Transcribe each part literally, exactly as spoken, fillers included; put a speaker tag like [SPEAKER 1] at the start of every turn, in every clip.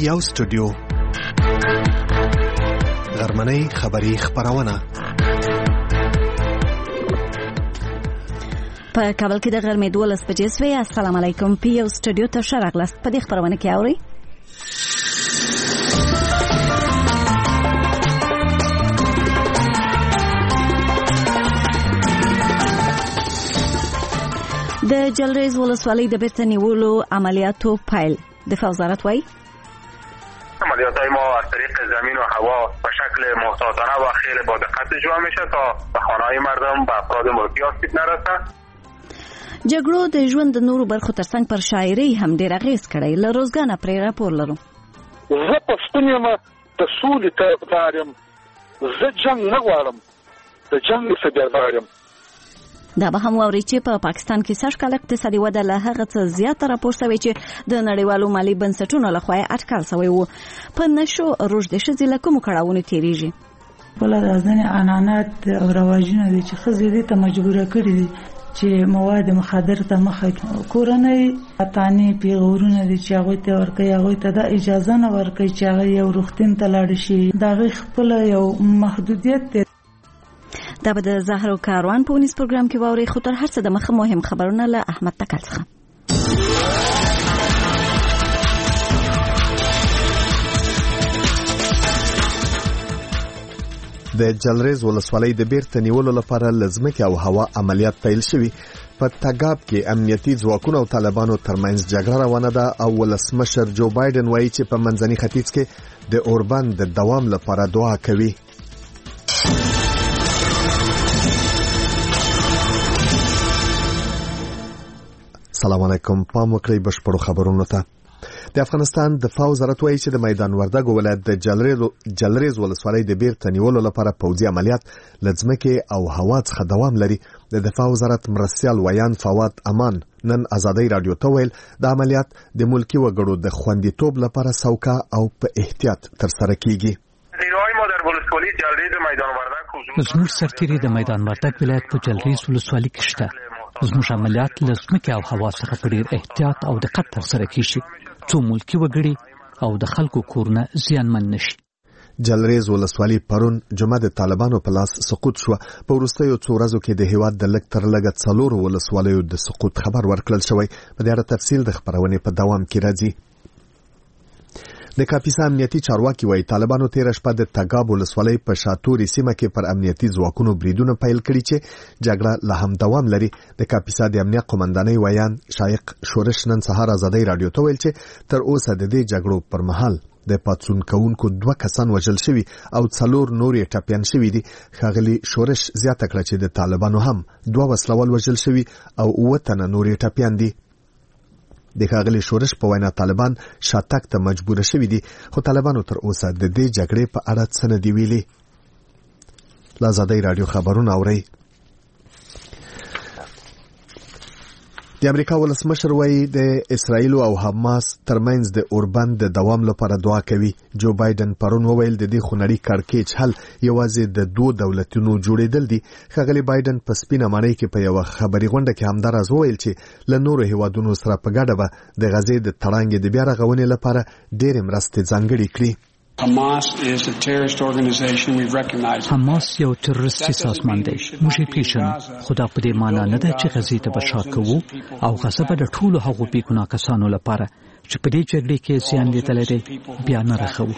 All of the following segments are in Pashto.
[SPEAKER 1] یو سټوډیو غرمنۍ خبری خبرونه
[SPEAKER 2] په کابل کې د غرمې دولس بجې سوې. السلام علیکم. پی یو سټوډیو ته ښه راغلاست. په دې خبرونه کې اورئ د جلریز ولسوالۍ د بیرته نیولو عملیاتو پیل. دفاع وزارت وایي
[SPEAKER 3] عملیات‌های ما از طریق زمین و هوا به شکل محتاطانه و خیلی با دقت اجرا میشه تا به خانه‌های مردم و افراد ملکی آسیب نرسه.
[SPEAKER 2] جګړو د ژوند د نورو برخو ترڅنګ پر شاعرۍ هم ډېر اغېز کړی. له روزګانه پرې راپور لرو.
[SPEAKER 4] زه پښتون یم، د سولې طرفدار یم، زه جنګ نه غواړم، د جنګ څخه یم.
[SPEAKER 2] دا به هم واوري چې په پاکستان کې سږ کال اقتصادي وده له هغه څه زیاته راپور شوې چې د نړیوالو مالي بنسټونو لخوا اټکل شوی و. په نشو روږدې ښځې له کومو کړاوونو تېرېږي؟
[SPEAKER 5] بله راځنې عنعنات او رواجونه دي چې ښځې دې ته مجبوره کړي دي چې مواد مخدر ته مخه کورنۍ اتانې پیغورونه دي چې هغوی ته ورکوي، هغوی ته دا اجازه نه ورکوي چې هغه یو روغتون ته لاړ شي. د هغې خپله یو محدودیت دی.
[SPEAKER 2] دا به د زهرو کاروان په ونیز پروګرام کې واوري. خو تر هر څه د مخه مهم خبرونه له احمد تکل څخه.
[SPEAKER 1] د جلریز ولسوالۍ د بیرته نیولو لپاره لزمکه او هوا عملیات پیل شوي. په تګاب کې امنیتي ځواکونو او طالبانو ترمنځ جګړه روانه ده او ولسمشر جو بایدن وایي چې په منځني ختیځ کې د اوربان د دوام لپاره دعا کوي. سلام علیکم. پام وکړئ بشپړو خبرونو ته. د افغانستان دفاع وزارت وایي چې د میدان وردګو ولایت د جلریز ولسوالۍ د بیرته نیولو لپاره پوځي عملیات لزمکه او هوا څخه دوام لري. د دفاع وزارت مرستیال ویان فواد امان نن ازادي رادیو ته ویل د عملیات د ملکی وګړو د خوندیتوب لپاره سوکا او په احتیاط ترسره کیږي.
[SPEAKER 3] نیروهای ما در ولسوالی جلریز میدان وردګ
[SPEAKER 6] زموږ سرتیري د میدان وردګ ولایت په جلریز ولسوالۍ کې شته. زموږ عملیات لزمکه او هوا څخه په ډېر احتیاط او دقت ترسره کیږي څو ملکی وګړي او د خلکو کورونه زیانمن نشي.
[SPEAKER 1] جلریز ولسوالۍ پرون جمعه د طالبانو په لاس سقوط شو. په وروستیو څو ورځو کې د هیواد د لږ تر لږه څلورو ولسوالیو د سقوط خبر ورکړل شوی. په دې اړه تفصیل د خبرونې په دوام کې راځي. د کاپیسا امنیتي چارواکي وایي طالبانو تیر شپه د تګاب ولسوالۍ په شاتوري سیمه کې پر امنیتي ځواکونو بریدونه پیل کړي چې جګړه لا هم دوام لري. د کاپیسا د امنیت قومندانۍ ویان شایق شورش نن سهار ازادي رادیو ته ویل چې تر اوسه د دې جګړو پر مهال د پاتسون کوونکو دوه کسان وژل شوي او څلور نور یې ټپیان شوي دي. ښاغلي شورش زیاته کړه چې د طالبانو هم دوه وسلوال وژل شوي او اووه تنه نور یې ټپیان دي. د ښاغلي شورش په وینا طالبان شاتګ ته مجبور شوي دي خو طالبانو تر اوسه د دې جګړې په اړه څه نه دي ویلي. له ازادۍ راډیو خبرونه اورئ. د امریکا ولسمشر وایي د اسرائیل او حماس ترمنځ د اوربند د دوام لپاره دعا کوي. جو بایدن پرون وویل د دې خونړي کړکېچ حل یوازې د دوه دولتونو جوړېدل دي. ښاغلي بایدن په سپینه ماڼۍ کې په یوه خبري غونډه کې همداراز وویل چې له نورو هیوادونو سره په ګډه به د غزې د تړانګې د بیا رغونې لپاره ډېرې مرستې ځانګړې کړي.
[SPEAKER 6] حماس یو تروریستي سازمان دی. موږ یې پیژنو خو دا په دې معنا نه ده چې غزې ته به شا کوو او غزه به د ټولو هغو بېګناه کسانو لپاره چې په دې جګړې کې زیان لیدلی دی بیا نه رخوو.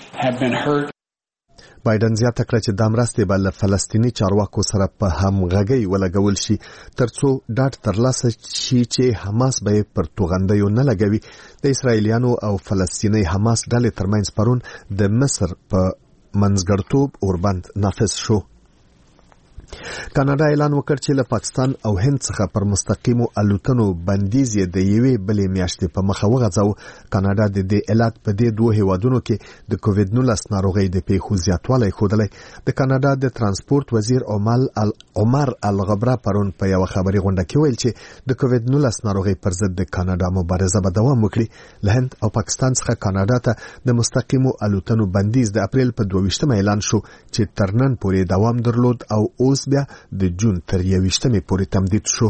[SPEAKER 1] بایدن زیاته کړه چې دا مرستې به له فلسطیني چارواکو سره په همغږۍ ولګول شي ترڅو ډاډ ترلاسه شي چې حماس به پر توغندیو نه لګوي. د اسرائیلیانو او فلسطیني حماس ډلې ترمنځ پرون د مصر په منځګړتوب اوربند نافذ شو. کاناډا اعلان وکړ چې له پاکستان او هند څخه پر مستقیمو الوتنو بندیز یې د یوې بلې میاشتې په مخه وغځاوه. کاناډا د دې علت په دې دوه هیوادونو کې د کووډ نولس ناروغۍ د پیښو زیاتوالی ښودلی. د کاناډا د ترانسپورت وزیر عمر الغبره پرون په یوه خبري غونډه کې ویل چې د کووډ نولس ناروغۍ پر ضد د کاناډا مبارزه به دوام وکړي. له هند او پاکستان څخه کاناډا ته د مستقیمو الوتنو بندیز د اپریل په دوه ویشتمه اعلان شو چې تر نن پورې دوام درلود او اوس بیا د جون تر یویشتمې پورې تمدید شو.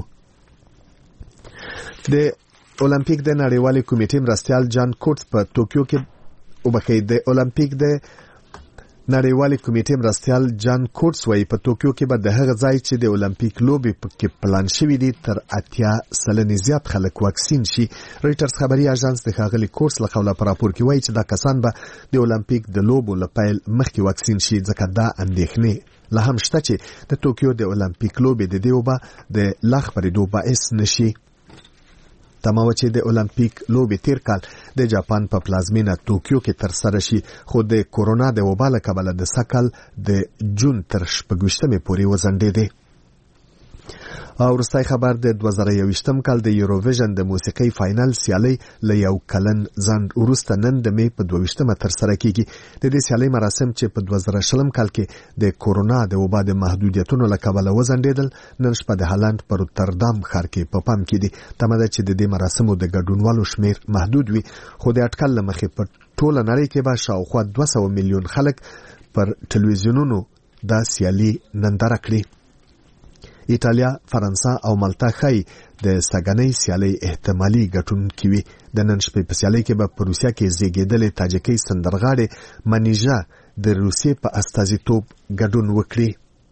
[SPEAKER 1] د اولمپیک د نړیوالې کمیټې مرستیال جان کوټس په ټوکیو کې وبخې د اولمپیک د نړیوالې کمیټې مرستیال جان کوټس وايي په توکیو کې به د هغه ځای چې د اولمپیک لوبې پکې پلان شوی دي تر اتیا سلنې زیات خلک واکسین شي. رويټرز خبري اژانس د ښاغلي کوټس له قوله پر راپور کې وایي چې دا کسان به د اولمپیک د لوبو لپاره مخکې واکسین شي ځکه دا اندېښنې لا هم شته چې د توکیو د اولمپیک لوبې د دیو به د لاخ پرېدو باعث نشي. تمام چې د اولمپیک لوبې تیر کال د جاپان په پلازمینه توکیو کې تر سره شي خو د کورونا د وبا له کبله د سکل د جون تر شپږویشتمې پورې وځنډېدې. او وروستی خبر د دوه زره یوویشتم کال د یوروویژن د موسیقۍ فاینل سیالۍ له یو کلن ځنډ وروسته نن د مې په دوه تر سره کیږي. د دې سیالۍ مراسم چې په دوه زره شلم کال کې د کورونا د وبا د محدودیتونو له کبله وځنډېدل نن شپه د هالند په روتردام ښار کې په پام کې دي. تمه ده چې د دې مراسمو د ګډونوالو شمیر محدود وي خو د اټکل له مخې په ټوله نړۍ کې به شاوخوا دوه سوه میلیون خلک پر ټلویزیونونو دا سیالي ننداره کړي. ایټالیا، فرانسه او مالټا خای د سګنۍ سیالۍ احتمالي ګټونکي وي. د نن شپې په سیالۍ کې به په روسیا کې زیږیدلې تاجکۍ سندرغاړې منیژا د روسیې په استازیتوب ګډون وکړي.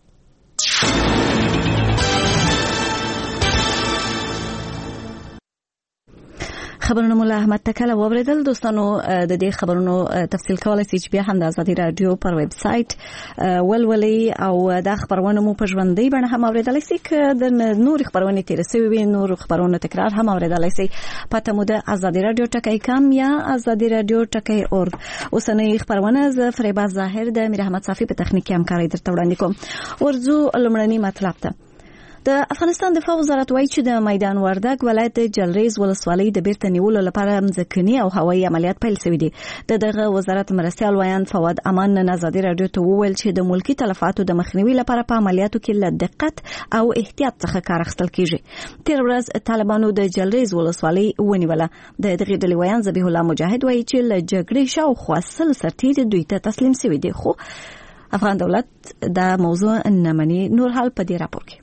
[SPEAKER 2] خبرونه مولا احمد تکل وبریدل. دوستانو د دې خبرونو تفصیل کولای شئ چې بیا هم د ازادي رادیو پر ویب سټ ولولي او د خبرونو مو په ژوندۍ بڼه هم اوریدلای شئ. د نور خبرونه تیر سوي وي نور خبرونه تکرار هم اوریدلای شئ. پته مو د ازادي رادیو ټکی کام یا ازادي رادیو ټکی اورګ. اوسنۍ خبرونه ز فریبا ظاهر د میر احمد صافي په تخنیکی همکاري درته وړاندې کوم. ورزو لمړنی مطلب ته د افغانستان دفاع وزارت وایي چې د میدان وردګ ولایت جلریز ولسوالۍ د بیرته نیولو لپاره ځمکني او هوایي عملیات پیل شوي دي. د دغه وزارت مرستیال ویان فواد امان نن ازادي رادیو ته وویل چې د ملکی تلفاتو د مخنیوي لپاره په عملیاتو کې له دقت او احتیاط څخه کار اخیستل کیږي. تیر ورځ طالبانو د جلریز ولسوالۍ ونیوله. د دغه ډلې ویان ذبیح الله مجاهد وایي چې له جګړې شاوخوا سل سرتیري دوی ته تسلیم شوي دي خو افغان دولت دا موضوع نه مني. نور حال په دې راپور کې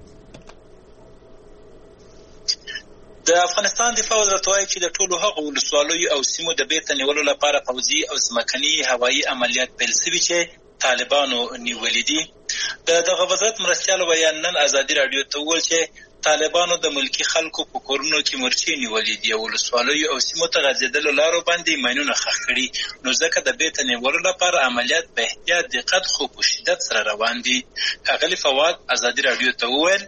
[SPEAKER 7] د افغانستان دفاع وزارت وايي چې د ټولو هغو ولسوالیو او سیمو د بیرته نیولو لپاره پوځي او ځمکني هوایي عملیات پیل شوي چې طالبانو نیولي دي. د دغه وزارت مرستیال ویان نن ازادي رادیو ته وویل چې طالبانو د ملکی خلکو په کورونو کې مرچې نیولې دي او ولسوالیو او سیمو ته غځېدلو لارو باندې ماینونه ښخ کړي نو ځکه د بیرته نیولو لپاره عملیات په احتیاط دقت خو په شدت سره روان دي. ښاغلي فواد ازادي رادیو ته وویل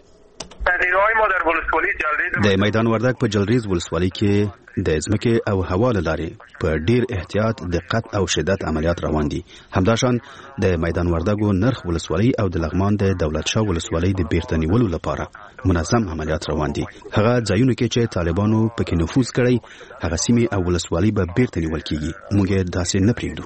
[SPEAKER 8] د میدان وردګ په جلریز ولسوالۍ کې د ځمکې او هوا له لارې په ډیر احتیاط دقت او شدت عملیات روان دي. همداشان د میدان وردګو نرخ ولسوالۍ او د لغمان د دولت شاه ولسوالۍ د بیرته نیولو لپاره منظم عملیات روان دي. هغه ځایونه کې چې طالبانو پکې نفوذ کړی هغه سیمې او ولسوالۍ به بیرته نیول کیږي. موږ داسې نه پریږدو.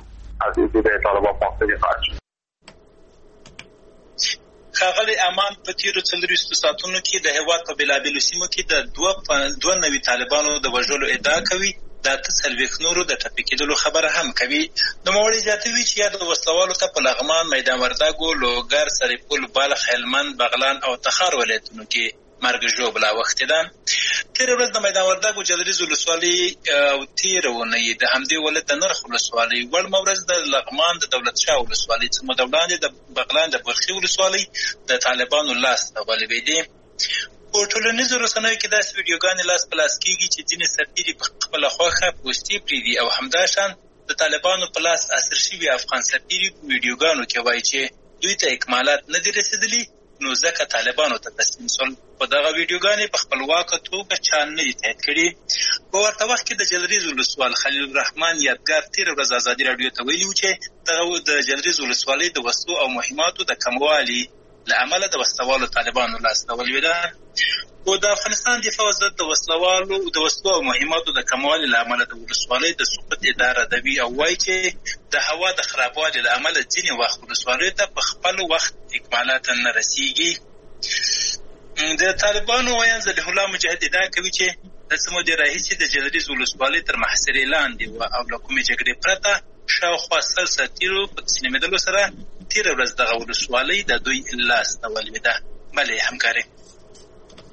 [SPEAKER 7] ښاغلي امان په تیرو څلوېښتو ساعتونو کې د هېواد په بېلابېلو سیمو کې د دوه دوه نوي طالبانو د وژلو ادعا کوي. د اته څلوېښت نورو د ټپي کېدلو خبره هم کوي. نوموړی زیاتوي چې یا د وسلوالو ته په لغمان، میدان وردګو، لوګر، سرپل، بلخ، هلمند، بغلان او تخار ولایتونو کې مرګ ژوبله اوښتې ده. تېره ورځ د میدان وردګو جلریز ولسوالۍ او تېره اونۍ د همدې ولایت د نرخ ولسوالۍ، وړمه ورځ د لغمان د دولت شاه ولسوالۍ څخه موده وړاندې د بغلان د برخي ولسوالۍ د طالبانو لاس ته ولوېدې. په ټولنیزو رسنیو کې داسې ویډیوګانې لاس په لاس کېږي چې ځینې سرتیري په خپله خوښه پوستې پرېږدي او همداشان د طالبانو په لاس اسیر شوي افغان سرتیري په ویډیوګانو کې وایي چې دوی ته اکمالات نه دي رسېدلي نو ځکه طالبانو ته تسلیم شول. په دغه ویډیوګانې په خپلواکه توګه چا نه دي تایید کړي. په ورته وخت کې د جلریز ولسوال خلیل الرحمن یادګار تېره ورځ ازادي راډیو ته ویلي و چې دغه د جلریز ولسوالۍ د وسلو او مهماتو د کموالي له امله د وسلوالو طالبانو لاسته ولوېده. خو د افغانستان دفاع وزارت د وسلوالو د وسلو او مهماتو د کموالي له امله د ولسوالۍ د سقوط ادعا ردوي او وایي چې د هوا د خرابوالي له امله ځینې وخت ولسوالیو ته په خپل وخت اکمالات نه رسیږي. د طالبانو ویان ذبیح الله مجاهد ادعا کوي چې د څه مودې راهیسې د جلریز ولسوالۍ تر محاصرې لاندې وه او له کومې جګړې پرته شاوخوا سل سرتیرو په تسلیمېدلو سره تېره ورځ دغه ولسوالۍ د دوی لاس ته ولوېده. بلې همکاري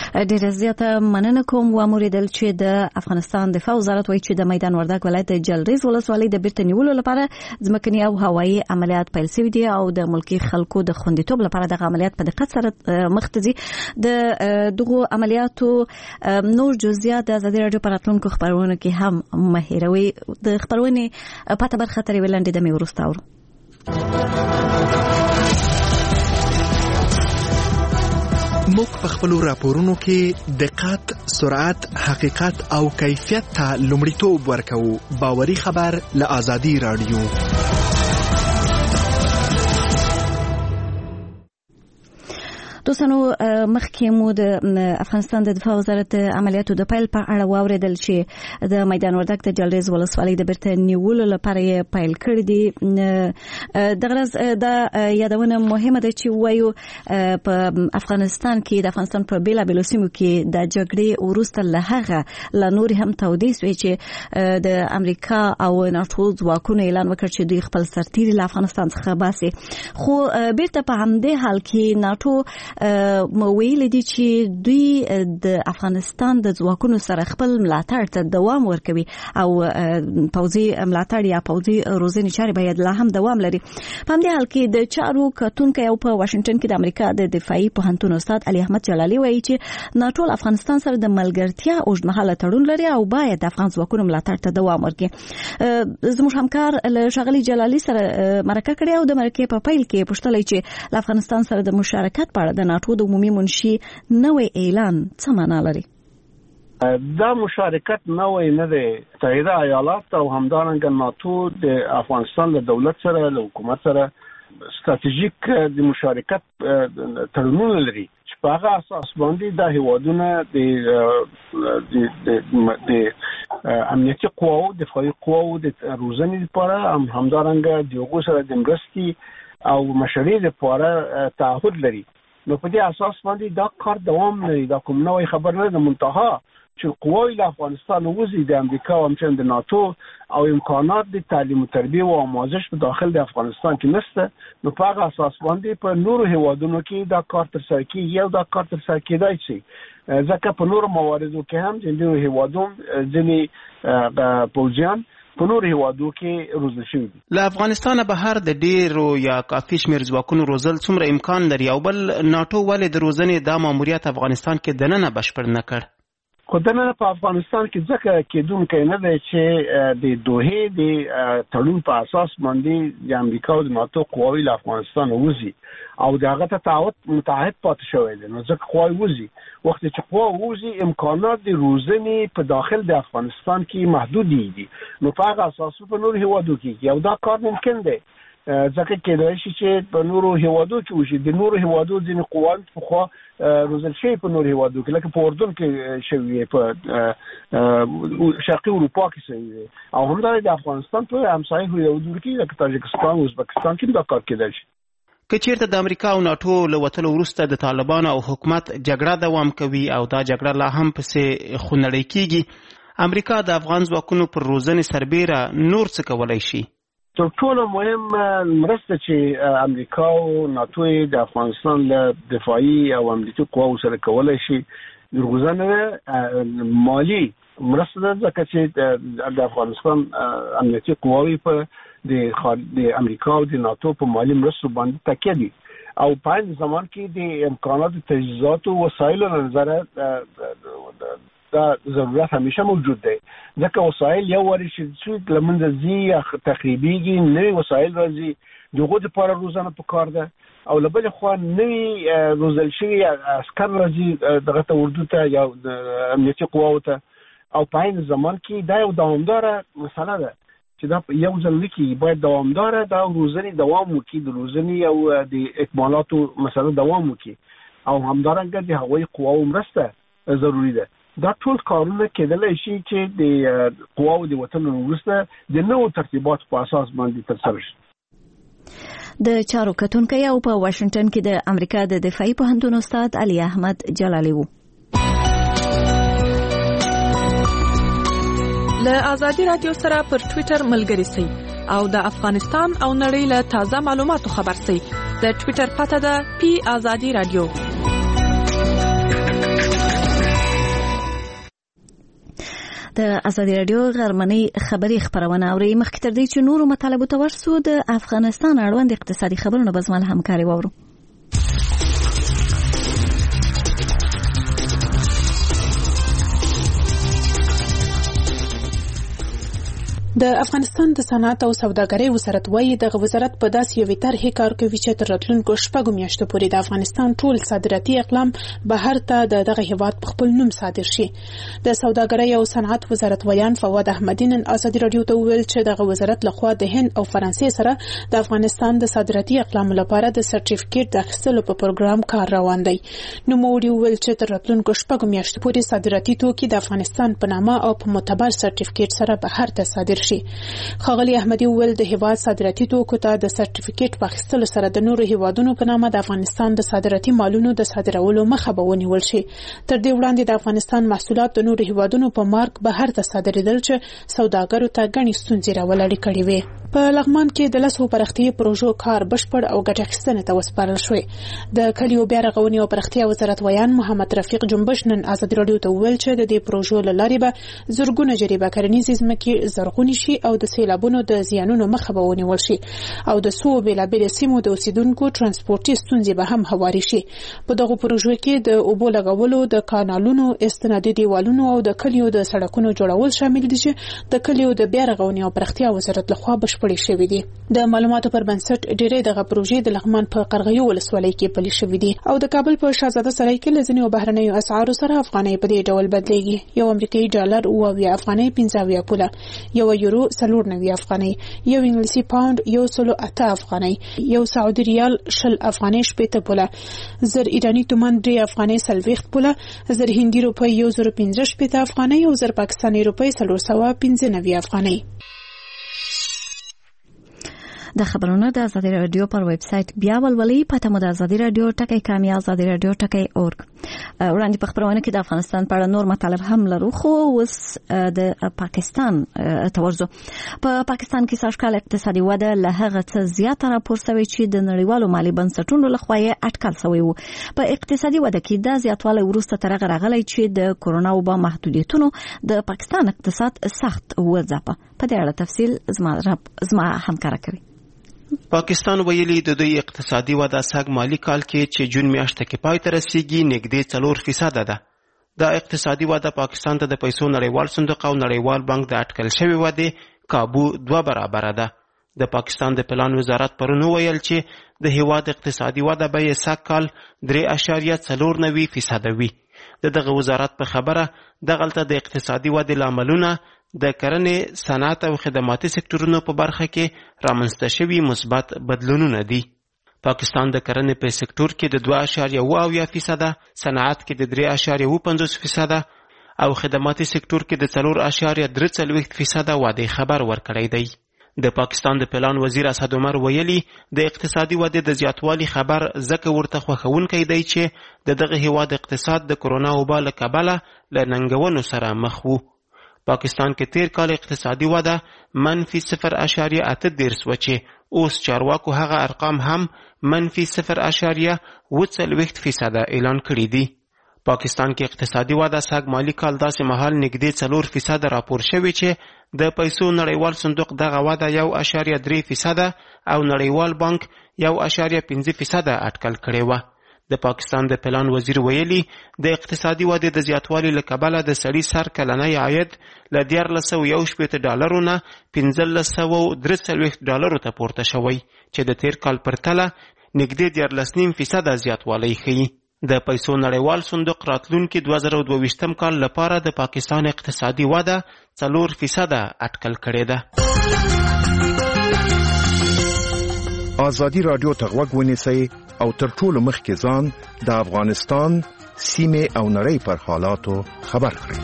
[SPEAKER 2] ډېر زیاته مننه کوم و موریدل چې د افغانستان دفاع وزارت وایي چې د میدان وردګ ولایت جلریز ولسوالۍ د بیرته نیولو لپاره ځمکني او هوایي عملیات پیل شوي دي او د ملکي خلکو د خوندیتوب لپاره دغه عملیات په دقت سره مخ ته ځي. د دغو عملیاتو نور جزئیات د ازادي راډیو په راتلونکو خبرونو کې هم مه هېروئ. د خبرونې پاته برخه ترې ولاندې دمې وروسته اورو.
[SPEAKER 9] موږ په خپلو راپورونو کې دقت، سرعت، حقیقت او کیفیت ته لومړیتوب ورکوو. باوري خبر له ازادي راډیو.
[SPEAKER 2] دوستانو مخکې مو د افغانستان د دفاع وزارت عملیاتو د پیل په اړه واوریدل چې د میدان وردګ د جلریز ولسوالۍ د بیرته نیولو لپاره یې پیل کړی دي. دغه د یادونه مهمه ده چې وایو په افغانستان کې د افغانستان په بیلابیلو سیمو کې د جګړې وروسته له هغه لا نور هم تودې سوې چې د امریکا او ناتو ځواکونو اعلان وکړ چې دوی خپل سرتیري له افغانستان څخه باسي. خو بیرته په همدې حال کې ناتو ویل دي چې دوی د افغانستان د ځواکونو سره خپل ملاتړ ته دوام ورکوي او پوځي ملاتړ یا پوځي روزنې چارې باید لا هم دوام لري. په همدې حال کې د چارو کتونکي او په واشنگټن کې د امریکا د دفاعي پوهنتون استاد علي احمد جلالي وایي چې ناتو افغانستان سره د ملګرتیا اوږدمهاله تړون لري او باید د افغان ځواکونو ملاتړ ته دوام ورکړي. زموږ همکار له ښاغلي جلالي سره مرکه کړې او د مرکې په پیل کې پوښتلې چې له افغانستان سره د مشارکت په اړه د ناتو د عمومي منشي نوې اعلان څه معنا لري؟
[SPEAKER 10] دا مشارکت نوې نه دی. متحده ایالات او همدارنګه ناتو د افغانستان له دولت سره له حکومت سره ستراتیژیک د مشارکت تړونونه لري چې په هغه اساس باندې د هیوادونو د د امنیتي قواو دفاعي قواو د روزنې لپاره هم همدارنګه د یو سره د مرستې او مشاريع لپاره تعهد لري. نو په دې اساس باندې دا کار دوام لري. دا کوم نوې خبر نه ده، منتها چې قواوی له افغانستان وځي د امریکا او هم د ناتو او امکانات د تعلیم او تربیه او آموزش په داخل د افغانستان کې نشته. نو په هغه اساس باندې په نورو هیوادونو کې دا کار تر سره کیږي او دا کار تر سره کیدای شي ځکه په نورو مواردو کې هم د نورو هیوادونو ځینې پوځیان په نور هیوادو کې روزل شوي دي.
[SPEAKER 11] له افغانستانه بهر د ډیرو یا کافي شمیر ځواکونو روزل څومره امکان لري او بل ناتو ولې د روزنې دا ماموریت افغانستان کې دننه بشپړ نه کړ؟
[SPEAKER 10] خو دننه په افغانستان کې ځکه کېدونکی نه دی چې د دوحې د تړون په اساس باندې د امریکا او د ناتو قواوی له افغانستان وځي او د هغه ته تعهد متعهد پاتې شوی دی. نو ځکه قواوی وځي وخت چې قوا وځي امکانات د روزنې په داخل د افغانستان کې محدود دي. نو په هغه اساس په نور هیوادو کې یو دا کار ممکن دی ځکه کېدای شي چې په نورو هیوادو کې وشي. د نورو هیوادو ځینې قواوې پخوا روزل شوي په نورو هیوادو کې لکه په اردن کې شوي په شرقي اروپا کې شوي او همدارنګه د افغانستان په همسایه هیوادونو کې لکه تاجکستان او ازبکستان کې دا کار کېدای شي.
[SPEAKER 11] که چیرته د امریکا او ناتو له وتلو وروسته د طالبانو او حکومت جګړه دوام کوي او دا جګړه لا هم پسې خونړۍ کیږي، امریکا د افغان ځواکونو پر روزنې سربیره نور څه کولی شي؟
[SPEAKER 10] تر ټولو مهم مرسته چې امریکا او ناتو د افغانستان له دفاعي او امنیتي قواو سره کولای شي د روزنه مالی مرسته ده ځکه چې د افغانستان امنیتي قواوی په د امریکا او د ناتو په مالی مرستو باندې تکیه دي او په این زمان کې د امکانات تجهیزات او وسایل له نظره دا ضرورت همیشه موجود دی ځکه وسایل یو وری چې لمنځه ځي یا تخریبیږي نوې وسایل راځي دغه لپاره روزنه پکار ده او له بل خوا نوې روزل شوي عسكر راځي دغه ته اردو ته یا امنیتي قواو ته او په این زمان کې دا یو دوامداره مسله ده چې دا یو ځل کې باید دوامداره دا روزنې دوام وکړي د روزنې او د اکمالاتو مسله دوام وکړي او همدارنګه د هوایي قواو مرسته ضروری ده. دا ټول کارونه کېدلای شي چې د قواو د وطن وروسته د نوو ترتیبات په اساس باندې ترسره شي.
[SPEAKER 2] د چارو کتونکي او په واشنگټن کې د امریکا د دفاعي پوهنتون استاد علي احمد جلالي وو.
[SPEAKER 12] له ازادي رادیو سره پر ټوئیټر ملګري سئ او د افغانستان او نړۍ له تازه معلوماتو خبر سئ. د ټوئیټر پته ده پی ازادي رادیو.
[SPEAKER 2] د ازادي رادیو غرمنۍ خبري خبرونه اوري. مخکې تر دې چې نورو مطالبو ته ورسو د افغانستان اړوند اقتصادي خبرونه به زما له همکاري واورو.
[SPEAKER 13] د افغانستان د صنعت او سوداګرۍ وزارت وايي د وزارت په داسې یوې طرحې کار کوي چې تر راتلونکو شپږو میاشتو پورې د افغانستان ټول صادراتي اقلام بهر ته د دغه هیواد په خپل نوم صادر شي. د سوداګرۍ او صنعت وزارت ویان فواد احمدی نن ازادي رادیو ته وویل چې دغه وزارت لخوا د هند او فرانسې سره د افغانستان د صادراتي اقلام لپاره د سرټیفیکیټ د اخیستلو په پروګرام کار روان دی. نو موري وویل چې تر راتلونکو شپږو میاشتو پورې صادراتي توکي د افغانستان په نامه او په معتبر سرټیفیکیټ سره بهر ته صادر شي. خاغلی احمدی وویل د هیواد صادراتي توکو ته د سرټیفیکیټ په اخیستلو سره د نورو هیوادونو په نامه د افغانستان د صادراتي مالونو د صادرولو مخه به ونیول شي. تر دې وړاندې د افغانستان محصولات د نورو هیوادونو په مارک بهر ته صادریدل چې سوداګرو ته ګڼې ستونزې راولړې کړې وې. په لغمان کې د لسو پراختیايي پروژو کار بشپړ او ګټه اخیستنې ته وسپارل شوی. د کلیو بیا رغونې او پراختیا وزارت ویان محمد رفیق جنبش نن ازادي رادیو ته وویل چې د دې پروژو له لارې به زرګونه جریبه کرنیزې ځمکې زرغونې شي او د سیلابونو د زیانونو مخه به ونیول شي او د څو بېلابېلو سیمو د اوسیدونکو ترانسپورتي ستونزې به هم هوارې شي. په دغو پروژو کې د اوبو لګولو، د کانالونو، استنادي دیوالونو او د کلیو د سړکونو جوړول شامل دي چې د کلیو د بیا رغونې او پراختیا وزارت لخوا بشپړې شوي دي. د معلوماتو پر بنسټ ډېرې دغه پروژې د لغمان په قرغیو ولسوالۍ کې پلي شوي دي او د کابل په شاهزاده سرای کې له ځینو بهرنیو اسعارو سره افغانۍ په دې ډول بدلېږي. یو امریکایي ډالر اوه اویا افغانۍ پنځه اویا پوله، یو یورو څلور نوي افغانۍ، یو انګلیسي پاوند یو سلو اته افغانۍ، یو سعودي ریال شل افغانۍ شپېته پوله، زر ایراني تومان درې افغانۍ څلوېښت پوله، زر هندي روپۍ یو زر پنځه شپېته افغانۍ او زر پاکستاني روپۍ څلور سوه پنځه نوي افغانۍ.
[SPEAKER 2] د خبرونو د ازادي رادیو پر ویب سټ بیا ولولئ. پته مو د ازادي رادیو ټکی کامیاب ازادي رادیو ټکی اورګ. وړاندې په خبرونه کې د افغانستان په اړه نور مطالب هم لرو، خو اوس د پاکستان تورزو. په پاکستان کې سږکال اقتصادي وده له هغه څه زیاته راپور شوې چې د نړیوالو مالي بنسټونو لخوا یې اټکل شوی و. په اقتصادي وده کې دا زیاتوالی وروسته تر هغه راغلی چې د کورونا وبا محدودیتونو د پاکستان اقتصاد سخت وځپه. په دې اړه تفصیل زما زما همکاره کوي.
[SPEAKER 11] پاکستان ویلي د دوی اقتصادي وده سږ مالی کال کې چې جون میاشته کې پای ته رسیږي نږدې څلور فیصده ده. دا اقتصادي وده پاکستان ته د پیسو نړیوال صندوق او نړیوال بانک د اټکل شوی ودې کابو دوه برابره ده. د پاکستان د پلان وزارت پرون ویل چې د هیواد اقتصادي وده به یې سږ کال درې اعشاریه څلور نوي فیصده وي. د دغه وزارت په خبره دغلته د اقتصادي ودې لاملونه د کرنې، صنعت او خدماتي سکتورونو په برخه کې رامنځته شوي مثبت بدلونونه دي. پاکستان د کرنې په سکتور کې د دوه اعشاریه اوه اویا فیصده، صنعت کې د درې اعشاریه اوه پنځوس فیصده او خدماتي سکتور کې د څلور اعشاریه درې څلوېښت فیصده وعدې خبر ورکړی دی. د پاکستان د پلان وزیر اسد عمر ویلي د اقتصادي ودې د زیاتوالي خبر ځکه ورته خوښونکی دی چې د دغه هیواد اقتصاد د کورونا وبا له کبله له ننګونو سره مخ وو. پاکستان کې تیر کال اقتصادي وده منفي صفر اعشاریه اته دېرش وه چې اوس چارواکو هغه ارقام هم منفي صفر اعشاریه اوه څلوېښت فیصده اعلان کړي دي. پاکستان کې اقتصادي وده سږ مالي کال داسې مهال نږدې څلور فیصده راپور شوی چې د پیسو نړیوال صندوق دغه وده یو اعشاریه درې فیصده او نړیوال بانک یو اعشاریه پنځه فیصده اټکل کړی وه. د پاکستان د پلان وزیر ویلي د اقتصادي ودې د زیاتوالي له کبله د سړي سر کلنی عاید له دیارلس سوه یو شپېته ډالرو نه پنځلس سوه درې څلوېښت ډالرو ته پورته شوی چې د تیر کال پرتله نږدې دیارلس نیم فیصده زیاتوالی ښیي. د پیسو نړیوال صندوق راتلونکي دوه زره دوه ویشتم کال لپاره د پاکستان اقتصادي وده څلور فیصده اټکل کړې ده.
[SPEAKER 14] ازادي رادیو ته غوږ ونیسئ او تر ټولو مخکې ځان د افغانستان سیمې او نړۍ پر حالاتو خبر کړئ.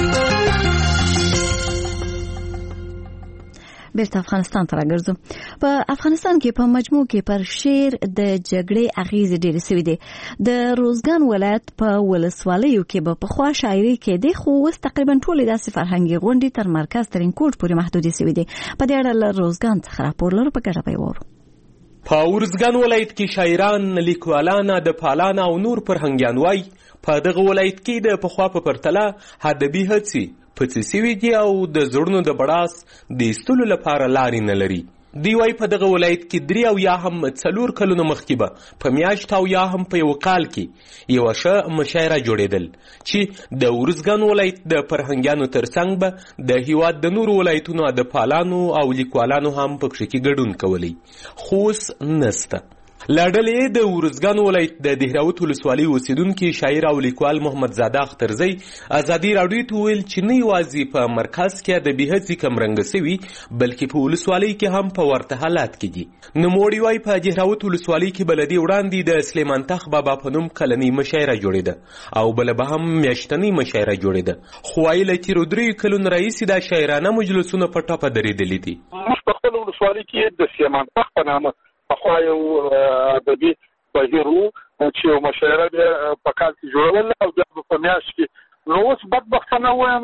[SPEAKER 2] بیرته افغانستان ته راګرځو. په افغانستان کې په مجموع کې پر شعر د جګړې اغیزې ډېرې سوي دي. د روزګان ولایت په ولسوالیو کې به پخوا شاعري کېدې، خو اوس تقریبا ټولې داسې فرهنګي غونډې تر مرکز ترینکوټ پورې محدودې سوي دي. په دې اړه له روزګان څخه راپور لرو، په ګډه به یې واورو.
[SPEAKER 15] په ارزګان ولایت کې شاعران، لیکوالان، د پالان او نور فرهنګیان وای په دغه ولایت کې د پخوا په پرتله ادبي هڅې پڅې سوي دي او د زړونو د بړاس د ایستلو لپاره لارې نه لري. دوی وایي په دغه ولایت کې درې او یا هم څلور کلونه مخکې به په میاشت او یا هم په یو کال کې یوه ښه مشاعره جوړېدل چې د ارزګان ولایت د فرهنګیانو ترڅنګ به د هیواد د نورو ولایتونو ادبپالانو او لیکوالانو هم پکښې کې ګډون کولی، خو اوس نسته. له ډلې د ارزګان ولایت د دهراوت ولسوالۍ اوسېدونکي شاعر او لیکوال محمد زاده اخترزی ازادي راډیو ته وویل چې نه یوازې په مرکز کې ادبي هڅې کمرنګه سوي بلکې په ولسوالۍ کې هم په ورته حالات کې دي. نوموړي وایي په دهراوت ولسوالۍ کې بلدي وړاندې د سلیمان تخ بابا په نوم کلنۍ مشاعره جوړېده او بله به هم میاشتنۍ مشاعره جوړېده، خو وایي له تېرو دریو کلونو راهیسې دا شاعرانه مجلسونه په ټپه درېدلي دي.
[SPEAKER 4] موږ په خپله ولسوالۍ کې د سلیمان تخ په نامه پخوا یو ادبي بهیر و چې یو مشاعره بیا په کال کې جوړوله او بیا به په میاشت کې. نو اوس بدبختانه وایم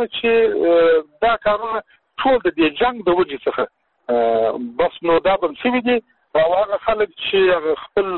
[SPEAKER 4] چې دا کارونه ټول د دې جنګ د وجې څخه بس نو دا بند شوي دي او هغه خلک چې خپل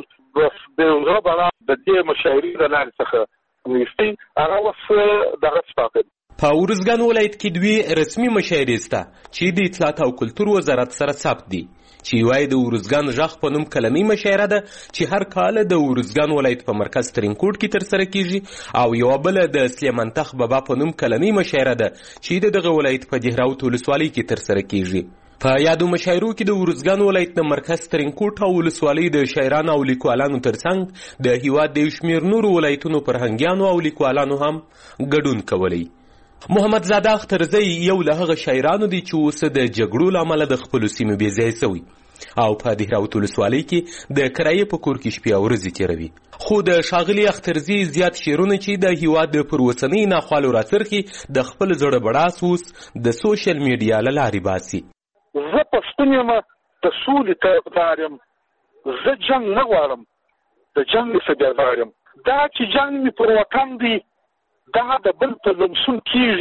[SPEAKER 4] بېزړه بلا د دې مشاعرې د لارې څخه ویستي هغه اوس دغه پاتې دي.
[SPEAKER 15] په ارزګان ولایت کې دوی رسمي مشاعرې شته چې د اطلاعات او کلتور وزارت سره ثبت دي، چې وایي د ارزګان غږ په نوم کلنۍ مشاعره ده چې هر کال د ارزګان ولایت په مرکز ترینکوټ کې ترسره کیږي، او یوه بله د سلیمان تخ بابا په نوم کلنۍ مشاعره ده چې د دغه ولایت په دهراوت ولسوالۍ کې ترسره کیږي. په یادو مشاعرو کې د ارزګان ولایت د مرکز ترینکوټ او ولسوالۍ د شاعرانو او لیکوالانو ترڅنګ د هیواد د یو شمېر نورو ولایتونو فرهنګیانو او لیکوالانو هم ګډون کولی. محمد زاده اخترزی یو له هغه شاعرانو دی چې اوس د جګړو له امله د خپلو سیمو بې ځایه سوی او په دهراوت ولسوالۍ کې د کرایې په کور کې شپې او ورځې تېروي. خو د ښاغلي اخترزي زیات شعرونه چې د هیواد پر اوسنۍ ناخوالو راڅرخي د خپل زړه بړاس اوس د سوشل میډیا له لارې باسي.
[SPEAKER 4] زه پښتون یم، د سولې طرفدار یم، زه جنګ نه غواړم، د جنګ فدیدار یم. دا چې جنګ مې پر وطن دی دا د بل په لمسون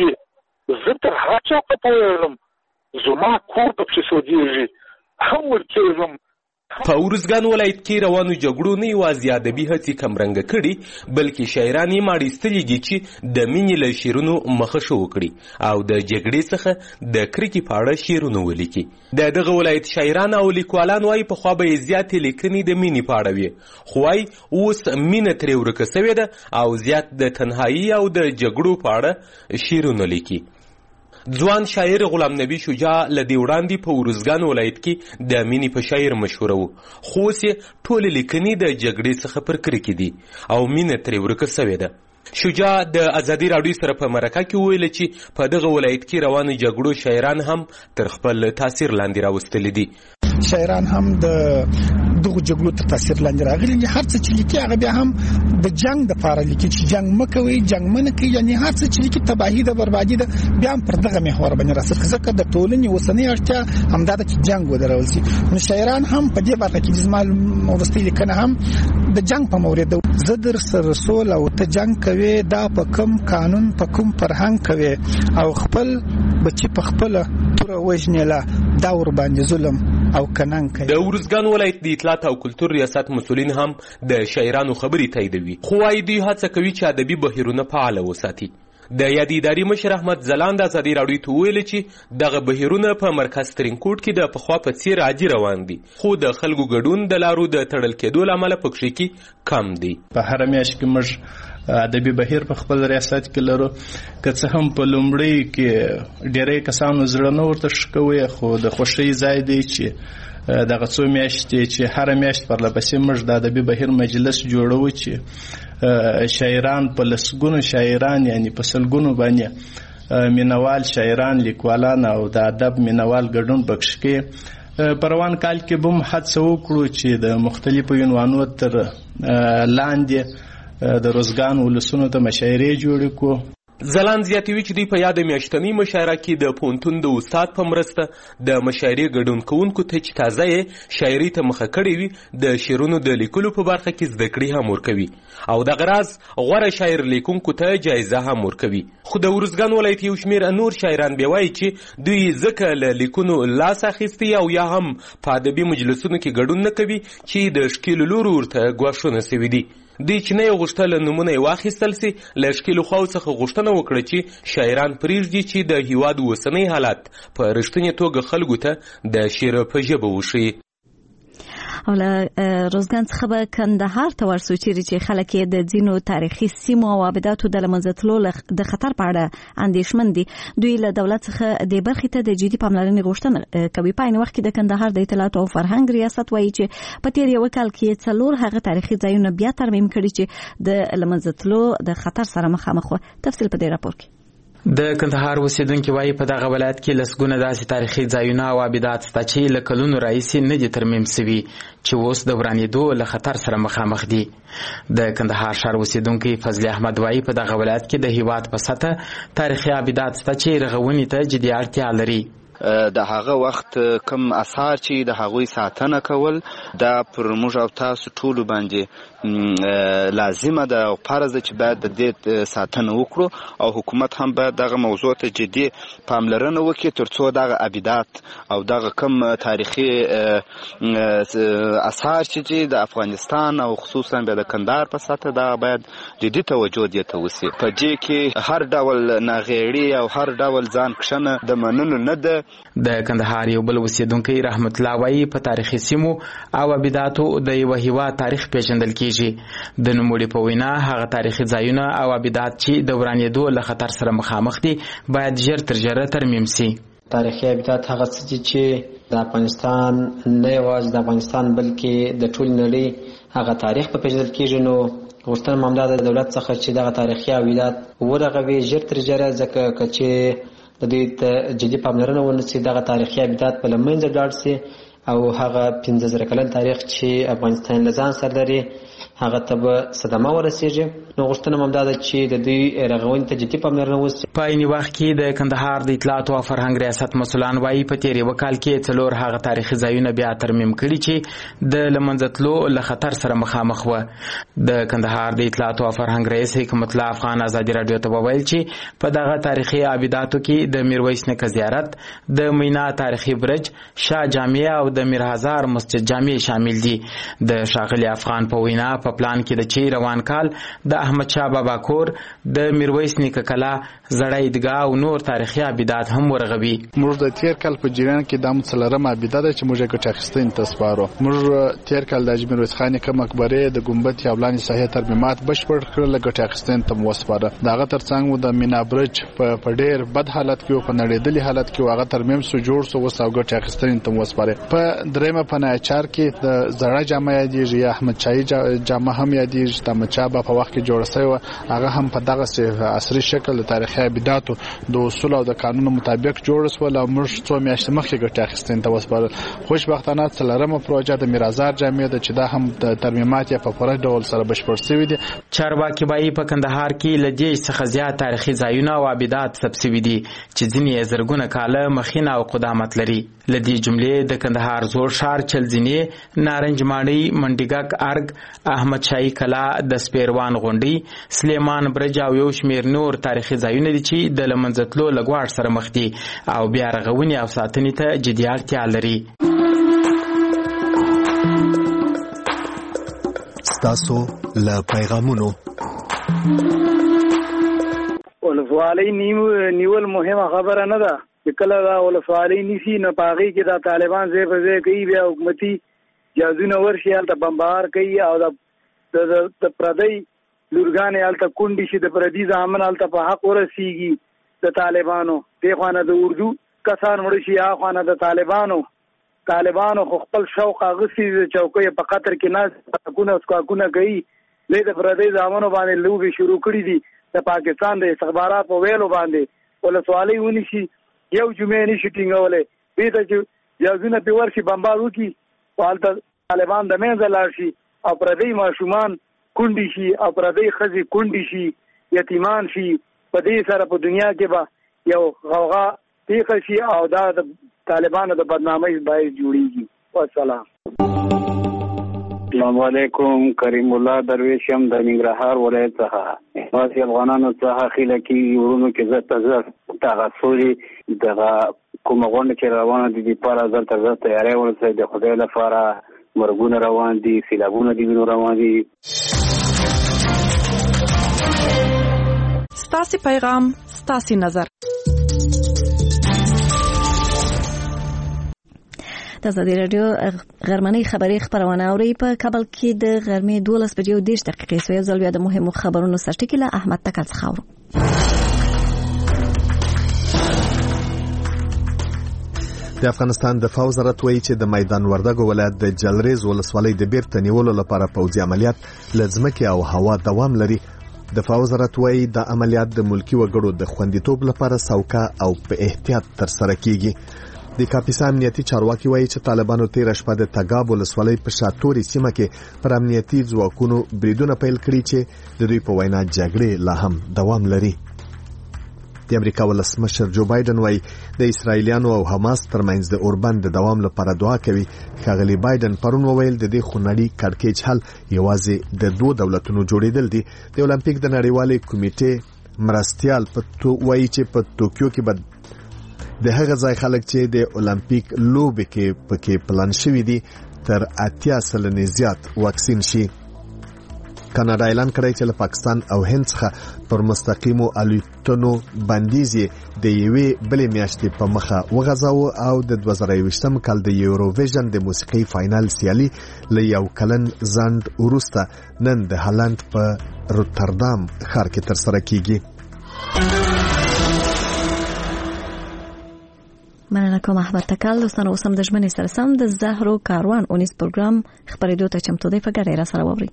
[SPEAKER 4] کېږي، زه تر هر چا په پوهېږم، زما کور پکښې سوځېږي هم ورکېږم.
[SPEAKER 15] په ارزګان ولایت کې روانو جګړو نه یوازې ادبي هڅې کمرنګه کړي بلکې شاعران یې ماړیستلي دي چې د مینې له شعرونو مخه وکړي او د جګړې څخه د کرکې په اړه شعرونه ولیکي. د دغه ولایت شاعران او لیکوالان وایي پخوا به یې زیاتې لیکنې د مینې په اړه وي، خو وایي اوس مینه ترې ورکه سوې ده او زیات د تنهایي او د جګړو په اړه شعرونه لیکي. ځوان شاعر غلام نبی شجاع له دې وړاندې په ارزګان ولایت کې د مینې په شاعر مشهوره و، خو اوس یې ټولې لیکنې د جګړې څخه پر کرکې دي او مینه ترې ورکه سوې ده. شجاع د ازادي راډیو سره په مرکه کې وویل چې په دغه ولایت کې روانو جګړو شاعران هم تر خپل تاثیر لاندې راوستلي دي.
[SPEAKER 16] شاعران هم د دغه جګړو تر تاثیر لاندې راغلي دي. هر څه چې لیکي هغه بیا هم د جنگ د پاره لیکي چې جنگ مکوي، جنگ منه کوي، یعنی هر څه چې لیکي تباہی ده، بربادي ده، بیا هم پر دغه محور باندې راڅرخي. ځکه د ټولنې اوسنۍ اړتیا همدا ده چې جنگ ودرول شي. نو شاعران هم په دې برخه کې زما وروستۍ لیکنه هم د جنگ په مورید ده. زه در سره سول او ته جنگ کوي، دا په کوم قانون په کوم فرهنګ کوي او خپل بچي په خپل تور وژنله دا ور باندې ظلم او کنن کوي.
[SPEAKER 15] د ارزګان ولایت د اطلاعات او کلتور ریاست مسؤلین هم د شاعرانو خبرې تاییدوي، خو وايي دوی هڅه کوي چې ادبي بهیرونه فعال وساتي. د یادې ادارې مشر احمد ځلاند ازادي راډیو ته وویل چې دغه بهیرونه په مرکز ترینکوټ کې د پخوا په څیر عادي روان دي، خو د خلکو ګډون د لارو د تړل کېدو له امله پکښې کې کم دی.
[SPEAKER 17] په هره میاشت کې موږ ادبي بهیر په خپل ریاست کې لرو، که څه هم په لومړي کې ډېری کسانو زړه نه ورته ښه کوي، خو د خوښۍ ځای دی چې دغه څو میاشتې چې هره میاشت پرلپسې موږ د ادبي بهیر مجلس جوړوو چې شاعران په لسګونو شاعران یعنی په سلګونو باندې مینوال شاعران، لیکوالان او د ادب مینوال ګډون پکښې کوي. په روان کال کې به هم هڅه وکړو چې د مختلفو عنوانو تر لاندې د روزګان ولسونو ته مشاعرې جوړې کړو.
[SPEAKER 15] ځلاند زیاتوي چې دوی په یاده میاشتنۍ مشاعره کې د پوهنتون د استاد په مرسته د مشاعرې ګډون کوونکو ته چې تازه یې شاعرۍ ته مخه کړې وي د شعرونو د لیکلو په برخه کې زده کړې هم ورکوي او دغه راز غوره شاعر لیکونکو ته جایزه هم ورکوي. خو د ارزګان ولایت یو شمېر نور شاعران بیا وایي چې دوی ځکه له لیکونو لاس اخیستی او یا هم په ادبي مجلسونو کې ګډون نه کوي چې د ښکېلو لورو ورته ګواښونه سوي دي. دوی چې نه یې غوښتل نومونه یې واخیستل سي، له ښکېلو خواو څخه غوښتنه وکړه چې شاعران پرېږدي چې د هېواد اوسنی حالت په رښتینې توګه خلکو ته د شعر په ژبه وښیي.
[SPEAKER 2] او له روزګان څخه به کندهار ته ورسو چیرې چې خلک یې د ځینو تاریخي سیمو او آباداتو د له منځه تلو د خطر په اړه اندېښمن دي. دوی له دولت څخه دې برخې ته د جدي پاملرنې غوښتنه کوي. په عین وخت کې د کندهار د اطلاعاتو او فرهنګ ریاست وایي چې په تېر یو کال کې څلور هغه تاریخي ځایونه بیا ترمیم کړي چې د له منځه تلو د خطر سره مخامخ وو. تفصیل په دې راپور کې.
[SPEAKER 18] د کندهار اوسیدونکو وايي په دغه ولایت کې لسګونه داسې تاریخي ځایونه او آبادات شته چې له کلونو راهیسې نه دي ترمیم شوي، چې اوس د ورانېدو له خطر سره مخامخ دي. د کندهار ښار اوسیدونکی فضل احمد وايي په دغه ولایت کې د هېواد په سطحه تاریخي آبادات شته چې رغونې ته جدي اړتیا لري.
[SPEAKER 19] د هغه وخت کم اثار چې د هغوی ساتنه کول دا پر موږ او تاسو ټولو باندې لازمه ده او فرض ده چې باید د دې ساتنه وکړو او حکومت هم باید دغه موضوع ته جدي پاملرنه وکړي ترڅو دغه آبادات او دغه کم تاریخي اثار چې د افغانستان او خصوصا د کندهار په سطحه دا باید جدي توجه دې ته وشي. په دې کې هر ډول ناغېړي او هر ډول ځان کښنه د منلو نه ده.
[SPEAKER 18] د کندهار یو بل اوسیدونکی رحمت الله وايي په تاریخي سیمو او آباداتو د یو هېواد تاریخ پیژندل کیږي. د نوموړي په وینا هغه تاریخي ځایونه او آبادات چې د ورانېدو له خطر سره مخامخ دي باید ژر تر ژره ترمیم سي.
[SPEAKER 20] تاریخي آبادات هغه څه دي چې د افغانستان نه یوازې د افغانستان بلکې د ټول نړۍ هغه تاریخ په پیژندل کیږي. نو غوښتنه مو همدا د دولت څخه چې دغه تاریخي آبادات ورغوي ژر تر ژره، ځکه چې د دې ته جدي پاملرنه ونشي دغه تاریخي آبادات په له منځه لاړ سي او هغه پنځه زره کلن تاریخ چې افغانستان له ځان سره لري هغه ته به صدمه ورسیږي. نو غوښتنه مو همدا ده چې د دوی رغونې ته جدي پاملرنه وشي.
[SPEAKER 18] په عین وخت کې د کندهار د اطلاعاتو او فرهنګ ریاست مسؤلان وايي په تېر یو کال کې څلور هغه تاریخي ځایونه بیا ترمیم کړي چې د له منځه تلو له خطر سره مخامخ وو. د کندهار د اطلاعاتو او فرهنګ رئیس حکمت الله افغان ازادي راډیو ته وویل چې په دغه تاریخي آباداتو کې د میرویس نیکه زیارت، د مینا تاریخي برج، شاه جامع او د میرهزار مسجد جامع شامل دي. د ښاغلي افغان په وینا په پلان کې د چې روان کال د احمد شاه بابا کور، د میرویس نیکه کلا، زړه عیدګاه او نور تاریخي آبادات هم ورغوي.
[SPEAKER 21] موږ د تیر کال په جریان کې د څلورم آباده ده چې موږ یې ګټه اخیستنې ته سپارو. موږ تیر کال د حاجي میرویس خان نیکه مقبرې، د ګمبد یا ولاني ساحې ترمیمات بشپړ کړل، ګټه اخیستنې ته مو وسپاره. د هغه ترڅنګ مو د مینا برج په ډېر بد حالت کې او په نړېدلي حالت کې هغه ترمیم سو جوړ سو وس او ګټه اخیستنې ته مو وسپاره. په دریمه پناهچار کې د زړه جامع یادېږي یا احمد شاهي جامع هم یادېږي. د احمد شاه په وخت کې جوړ شوی هغه هم په دغه عصري شکل د تاریخي آباداتو د اصول او د قانون مطابق جوړ شو. او موږ څو میاشتې مخکې ګټه اخیستنې ته وسپارل. خوشبختانه څلورمه پروژه د میرهزار جامع ده چې دا هم د ترمیمات یا په پوره ډول سره بشپړ شوي دي.
[SPEAKER 18] چارواکي وايي په کندهار کې له دې څخه زیات تاریخي ځایونه او آبادات ثبت شوي دي چې ځینې یې زرګونه کاله مخینه او قدامت لري. له دې جملې د کندهار زوړ ښار، چلزینې، نارنج ماڼۍ، منډیګک ارګ، احمد شاهي کلا، د سپیروان غونډۍ، سلیمان برج او یو شمېر نور تاریخي ځایونه دي چې د له منځه تلو له ګواښ سره مخ دي او بیا رغونې او ساتنې ته جدي اړتیا لري.
[SPEAKER 1] ستاسو له پیغامونو
[SPEAKER 22] ولسوالۍ نیول مهمه خبره نه ده چې کله دا ولسوالۍ نیسي نو په هغې کې دا طالبان ځای په ځای کوي، بیا حکومتي جهازونه ورشي هلته بمبار کوي او د پردۍ لورګانې هلته کونډې شي، د پردي زامن هلته په حق ورسیږي د طالبانو. دې خوا نه د اردو کسان مړه شي، هغه خوا نه د طالبانو. طالبانو خو خپل شوق اغوستي د چوکۍ په قطر کې ناست پټکونه سکواکونه کوي. دوی د پردۍ زامنو باندې لوبې شروع کړي دي د پاکستان د استخبارات په ویلو باندې. ولسوالۍ ونیسي، یو جمعې نشي ټینګولی، دې ته چې جهازونه پرې ورشي بمبار وکړي او هلته طالبان د منځه لاړ شي او پردۍ ماشومان کونډې شي او پردۍ ښځې کونډې شي، یتیمان شي. په دې سره په دنیا کې به یو غوغا پیښه شي او دا د طالبانو د بدنامۍ باعث جوړیږي. والسلام.
[SPEAKER 23] السلام علیکم. کریم الله درویش یم د ننګرهار ولایت څخه. واسي افغانانو څخه خیله کې ورونو کې زړه ته زړه تغسوري دغه کومه غونډه چې روانه دي د پاره زړه ته زړه تیاری ورسوي د خدای لپاره. مرګونه روان دي، سیلابونه دي روان دي.
[SPEAKER 12] ستاسو پیغام ستاسو نظر.
[SPEAKER 2] د ازادي رادیو غرمنۍ خبري خبرونه اوري. په کابل کې د غرمې دولس بجې او دېرش دقیقې سوې ځل بیا د مهمو خبرونو سرټکی له احمد تکل څخه اورو.
[SPEAKER 1] د افغانستان دفاع وزارت وایي چې د میدان وردګو ولایت د جلریز ولسوالۍ د بیرته نیولو لپاره پوځي عملیات لزمکه او هوا دوام لري. دفاع وزارت وایي د عملیات د ملکی وګړو د خوندیتوب لپاره سوکا او په احتیاط ترسره کیږي. د کاپیسا امنیتي چارواکي وایي چې طالبانو تیر شپه د تګاب ولسوالۍ په شاتوري سیمه کې پر امنیتي ځواکونو بریدونه پیل کړي چې د دوی په وینا جګړې لا هم دوام لري. د امریکا ولسمشر جو بایدن وایي د اسرایلیانو او حماس ترمنځ د اوربند د دوام لپاره دعا کوي. ښاغلي بایدن پرون وویل د دې خونړي کړکېچ حل یوازې د دوه دولتونو جوړېدل دي. د اولمپیک د نړیوالې کمیټې مرستيال په تو وایي چې په ټوکیو کې به د هغه ځای خلک چې د اولمپیک لوبې کې پکې پلان شوی دي تر اتیا سلنې زیات واکسین شي. کاناډا اعلان کړی چې له پاکستان او هند څخه پر مستقیمو الوتنو بندیز د یوې بلې میاشتې په مخه وغځاوه او د دوه زره یوویشتم کال د یوروویژن د موسیقي فاینال سیالي له یو کلن ځنډ وروسته نن د هالند په روتردام ښار کې ترسره کیږي.
[SPEAKER 2] مننه کوم احمد تکل. دوستانو اوس هم د ژمنې سره سم د زهرو کاروان اونیز پروګرام خبرېدو ته چمتو دی. په ګډه را سره ووري.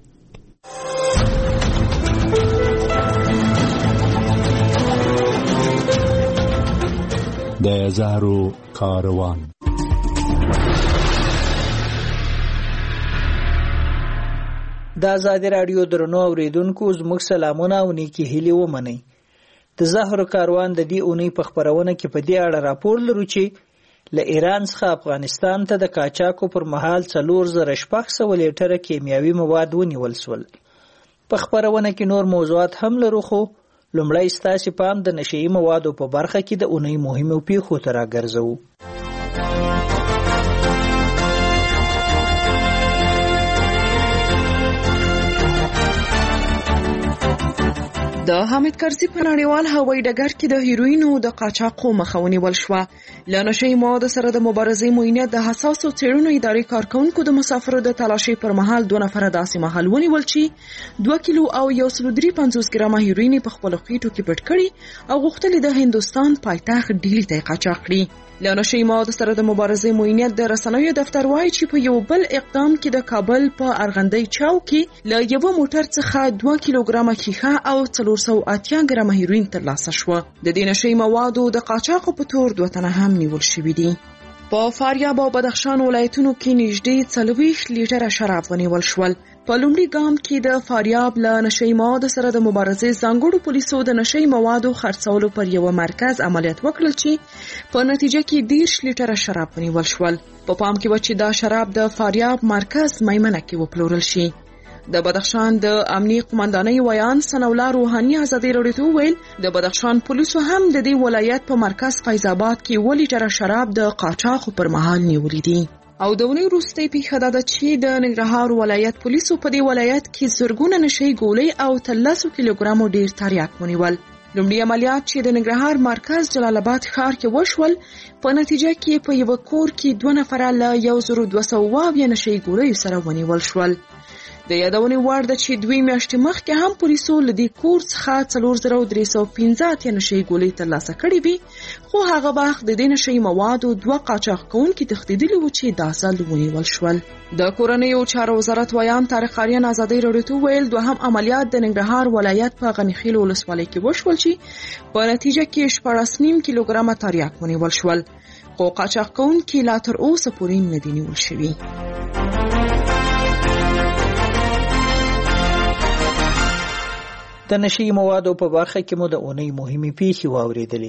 [SPEAKER 3] د زهرو کاروان.
[SPEAKER 5] د ازادي رادیو درنو اوریدونکو زموږ سلامونه او نیکی هیلې ومنئ. د زهرو کاروان د دې اونۍ په خبرونه کې په دې اړه راپور لرو چې له ایران څخه افغانستان ته د قاچاقو پر مهال څلور زره شپږ سوه لیټره کیمیاوي مواد ونیول شول. په خبرونه کې نور موضوعات هم لرو، خو لومړی ستاسو پام د نشئی موادو په برخه کې د اونۍ مهمو پیښو ته راګرځوو.
[SPEAKER 12] د حامد کرزي په نړیوال هوایي ډګر کې د هیروینو د قاچاقو مخه ونیول شوه. له نشئی موادو سره د مبارزې معاینه د حساسو څېړنو ادارې کارکونکو د مسافرو د تلاشي پر مهال دوه نفره داسې مهال ونیول چې دوه کیلو او یو سل درې پنځوس ګرامه هیروین په خپل خېټو کې پټ کړي او غوښتل د هندستان پایتخت ډیلی ته قاچاق کړي. له نشئی موادو سره د مبارزې معاینه د رسنیو دفتر وایي چې په یو بل اقدام کې د کابل په ارغندې چاو کې له یو موټر څخه دوه کیلوګرامه کیخه او څلور سوه اتیا ګرامه هیروین ترلاسه شوه. د دې نشئی موادو د قاچاقو په تور دوه تنه هم نیول شوي دي. په فاریاب او بدخشان ولایتونو کې نږدې څلوېښت لیټره شراب ونیول شول. په لومړي ګام کې د فاریاب له نشئی موادو سره د مبارزې ځانګړو پولیسو د نشئی موادو خرڅولو پر یو مرکز عملیات وکړل چې په نتیجه کې دېرش لیټره شراب ونیول شول. په پام کې و چې دا شراب د فاریاب مرکز میمنه کې وپلورل شي. د بدخشان د امنیه قومندانۍ ویان سنولا روحاني ازادي راډیو ته وویل د بدخشان پولیسو هم د دې ولایت په مرکز فیض آباد کې اووه لیټره شراب د قاچاقو پر مهال نیولي دي. او د ونې وروستۍ پیښه دا ده چې د ننګرهار ولایت پولیسو په دې ولایت کې زرګونه نشئی ګولۍ او تلسو کیلوګرامو ډیر تریاک ونیول. لومړي عملیات چې د ننګرهار مرکز جلال آباد ښار کې وشول په نتیجه کې په یو کور کې دوه نفره له یو زر دوه سوه اویا نشئی ګولۍ سره ونیول شول. د یادونې وړ ده چې دوی میاشتې مخکې هم پولیسو له دې کور څخه څلور زره درې سوه پنځه اتیا نشئی ګولۍ ترلاسه کړې وي، خو هغه وخت د دې نشئی موادو دوه قاچاق کوونکي تښتېدلي وو چې دا ځل ونیول شول. د کورنیو چارو وزارت ویان طارق آریان ازادي راډیو ته وویل دوهم عملیات د ننګرهار ولایت په غنیخیل ولسوالۍ کې وشول چې په نتیجه کې شپاړس نیم کیلوګرامه تریاک ونیول شول، خو قاچاق کوونکي لا تر اوسه پورې نه دي نیول شوي.
[SPEAKER 5] د نشئی موادو په برخه کې مو د اونۍ مهمې پیښې واورېدلې.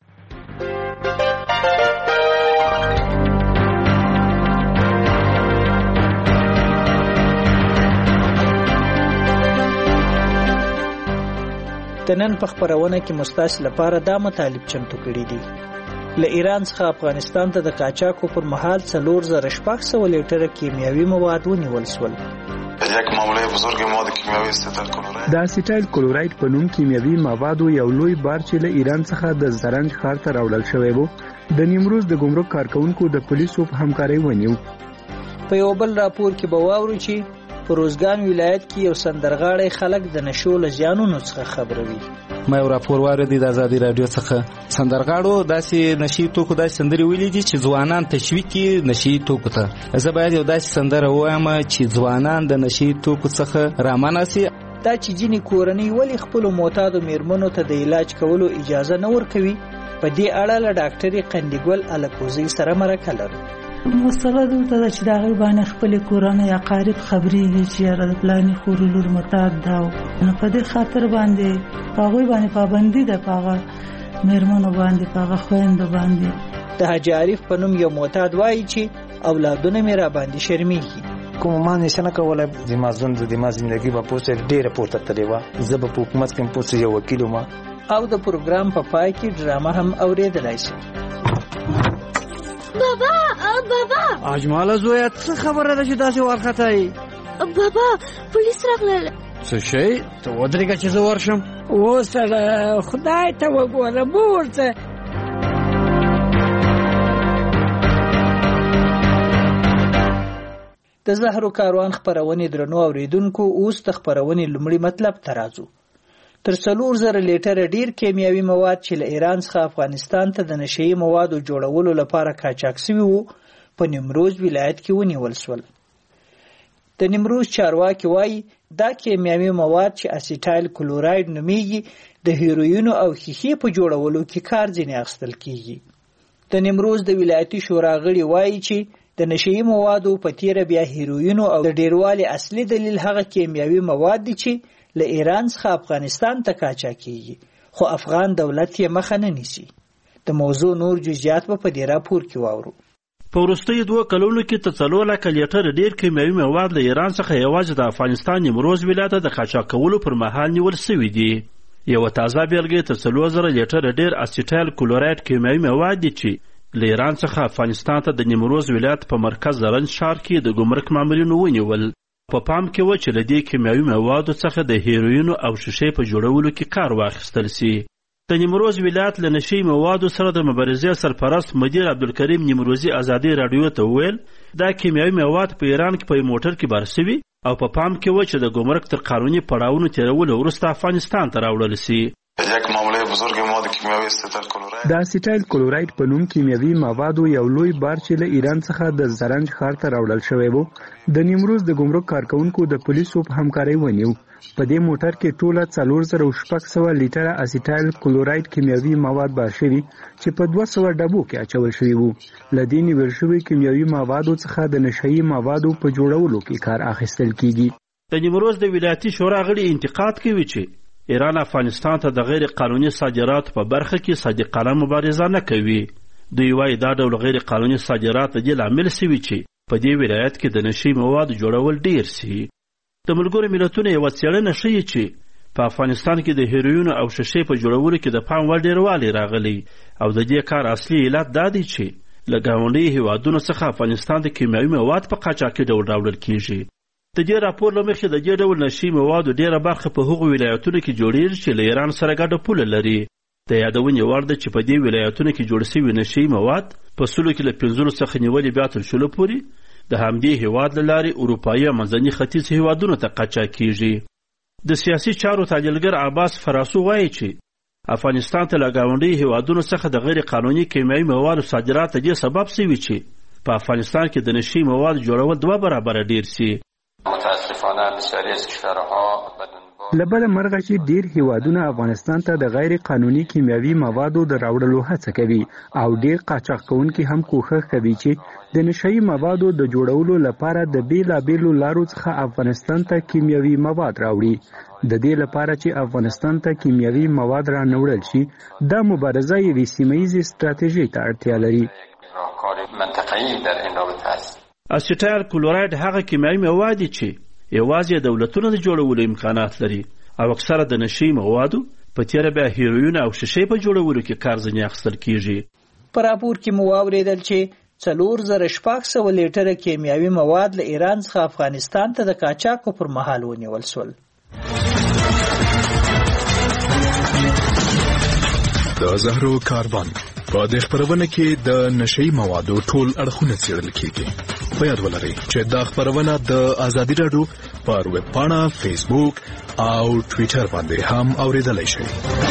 [SPEAKER 5] د نن په خبرونه کې مستاس لپاره دا مطالب چمتو کړي دي. له ایران څخه افغانستان ته د قاچاقو پر مهال څلور زره شپږ سوه لیټره کیمیاوي مواد ونیول شول.
[SPEAKER 6] یک معامله بزرگ مواد کیمیاوی استیتایل کلوراید
[SPEAKER 7] د اسیټایل کلوراید په نوم کیمیاوي موادو یو لوی بار چې له ایران څخه د زرنج ښار ته راوړل شوی و د نیمروز د ګمرک کارکونکو د پولیسو په همکارۍ ونیو.
[SPEAKER 5] په یو بل راپور کې به واورو چې په روزګان ولایت کې یو سندرغاړی خلک د نشو له زیانونو څخه خبروي.
[SPEAKER 8] ما یو راپور واردی د ازادي رادیو څخه سندرغاړو داسې نشي توکو داسې سندري ویلي دي چې ځوانان تشویق کړي نشي توکو ته. زه باید یو داسې سندره ووایم چې ځوانان د نشي توکو څخه رامناسي.
[SPEAKER 5] دا چې ځینې کورنۍ ولې خپلو معتادو میرمنو ته د علاج کولو اجازه نه ورکوي، په دې اړه له ډاکټرې قندګل الکوزي سره مرکه لرو.
[SPEAKER 24] مسله دلته ده چې د هغوی باندې خپلې کورنۍ اقارب خبرېږي چې یاره د پلاني خورو لور معتاد ده، نو په دې خاطر باندې په هغوی باندې پابندي ده، په هغه میرمنو باندې، په هغه خویندو باندې.
[SPEAKER 5] د حاجي عارف په نوم یو معتاد وایي چې اولادونه مې را باندې شرمېږي.
[SPEAKER 25] کوم ما نشه نه کوله د ما ژوند د ما زندګي په پوسټ ډېره پورته تللی وه. زه به په حکومت کې پوسټ یو وکیل وم.
[SPEAKER 5] او د پروګرام په پای کې ډرامه هم اورېدلی شي.
[SPEAKER 26] بابا بابا
[SPEAKER 27] اجماله زویا څه خبره ده چې داسې ورختای؟
[SPEAKER 26] بابا پولیس راغلل.
[SPEAKER 27] څه شي؟ ته ودرېږه چې زه ورشم.
[SPEAKER 24] اوس خدای ته وګوره بورته.
[SPEAKER 5] د زهرو کاروان خپرونې درنو اوریدونکو، اوس د خپرونې لومړی مطلب ته راځو. تر څلور زره لیټره ډیر کیمیاوي مواد چې له ایران څخه افغانستان ته د نشهیي موادو جوړولو لپاره قاچاق سوي وو په نیمروز ولایت کې ونیول شول. د نیمروز چارواکي وایي دا کیمیاوي مواد چې اسیټایل کلوراید نومیږي د هیروینو او ښیښې په جوړولو کې کار ځینې اخیستل کیږي. د نیمروز د ولایتي شورا غړي وایي چې د نشهیي موادو په تیره بیا هیروینو او د ډیروالي اصلي دلیل هغه کیمیاوي مواد دي چې له ایران څخه افغانستان ته قاچاق کیږي، خو افغان دولت یې مخه نه نیسي. د موضوع نور جزئیات په دې راپور کې واورو.
[SPEAKER 28] په وروستیو دوه کلونو کې تر څلور لکه لیټر ډیر کیمیاوي مواد له ایران څخه یوازې د افغانستان نیمروز ولایت د قاچاق کولو پر مهال نیول شوي دي. یوه تازه بیلګه تر څلور زره لیټر ډیر اسیټایل کلوراید کیمیاوي مواد دي چې له ایران څخه افغانستان ته د نیمروز ولایت په مرکز زرنج ښار کې د ګمرک مامورینو ونیول. په پام کې و چې له دې کیمیاوي موادو څخه د هیروینو او شیشې په جوړولو کې کار واخیستل سي. د نیمروز ولایت له نشهیي موادو سره د مبارزې سرپرست مدیر عبدالکریم نیمروزي ازادي راډیو ته وویل دا کیمیاوي مواد په ایران کې په موټر کې بار سوي او په پام کې و چې د ګمرک تر قانوني پړاوونو تېرولو وروسته افغانستان ته راوړل سي.
[SPEAKER 6] یک معامله بزرگ مواد کیمیاوی استیتایل کلوراید
[SPEAKER 7] د اسیټایل کلوراید په نوم کیمیاوي موادو یو لوی بار چې له ایران څخه د زرنج ښار ته راوړل شوی و د نیمروز د ګمرک کارکونکو د پولیسو په همکارۍ ونیو. په دې موټر کې ټوله څلور زره شپږ سوه لیټره اسیټایل کلوراید کیمیاوي مواد بار شوي چې په دوه سوه ډبو کې اچول شوي وو. له دې نیول شوي کیمیاوي موادو څخه د نشهیي موادو په جوړولو کې کار اخیستل کیږي.
[SPEAKER 28] د نیمروز د ولایتي شورا غړي انتقاد کوي چې ایران افغانستان ته د غیر قانوني صادراتو په برخه کې صادقانه مبارزه نه کوي. دوی وایي دا ډول غیر قانوني صادرات د دې لامل شوي چې په دې ولایت کې د نشهیي موادو جوړول ډیر سي. د ملګرو ملتونو یوه څېړنه ښیي چې په افغانستان کې د هیروینو او شیشې په جوړولو کې د پام وړ ډیروالی راغلی او د دې کار اصلي علت دا دی چې له ګاونډیو هیوادونو څخه افغانستان د کیمیاوي مواد په قاچاقي ډول راوړل کیږي. د دې راپور له مخې د دې ډول نشهیي موادو ډیره برخه په هغو ولایتونو کې جوړیږي چې له ایران سره ګډه پوله لري. د یادونې وړ ده چې په دې ولایتونو کې جوړ شوي نشهیي مواد په سلو کې له پنځلس څخه نیولې بیا تر شلو پورې د همدې هیواد له لارې اروپایي او منځني ختیځ هیوادونو ته قاچاق کیږي. د سیاسي چارو تحلیلګر عباس فراسو وایي چې افغانستان ته له ګاونډیو هیوادونو څخه د غیر قانوني کیمیاوي موادو صادرات د دې سبب شوي چې په افغانستان کې د نشهیي موادو جوړول دوه برابره ډیر سي.
[SPEAKER 25] متاسفانه بسیاری از کشورها
[SPEAKER 7] له بله مرغه چې ډیر هیوادونه افغانستان ته د غیر قانوني کیمیاوي موادو د راوړلو هڅه کوي او ډیر قاچاق کوونکي هم کوښښ کوي چې د نشهیي موادو د جوړولو لپاره د بیلابیلو لارو څخه افغانستان ته کیمیاوي مواد راوړي. د دې لپاره چې افغانستان ته کیمیاوي مواد را نوړل شي دا مبارزه یوې سیمه ییزې ستراتیژۍ ته اړتیا لري.
[SPEAKER 28] اسیټایل کلوراید هغه کیمیاوي مواد دي چې یوازې دولتونه د جوړولو امکانات لري او اکثره د نشهیي موادو په تیره بیا هیروین او شیشې په جوړولو کې کار ځینې اخیستل کیږي.
[SPEAKER 5] په راپور کې مو واورېدل چې څلور زره شپږ سوه لیټره کیمیاوي مواد له ایران څخه افغانستان ته د قاچاقو پر مهال ونیول شول.
[SPEAKER 4] د زهرو کاروان په دې خبرونه کې د نشئی موادو ټول اړخونه څېړل کیږي. په یاد ولرئ چې دا خبرونه د ازادي راډیو پر ویب پاڼه، فیسبوک او ټویټر باندې هم اوریدلای شئ.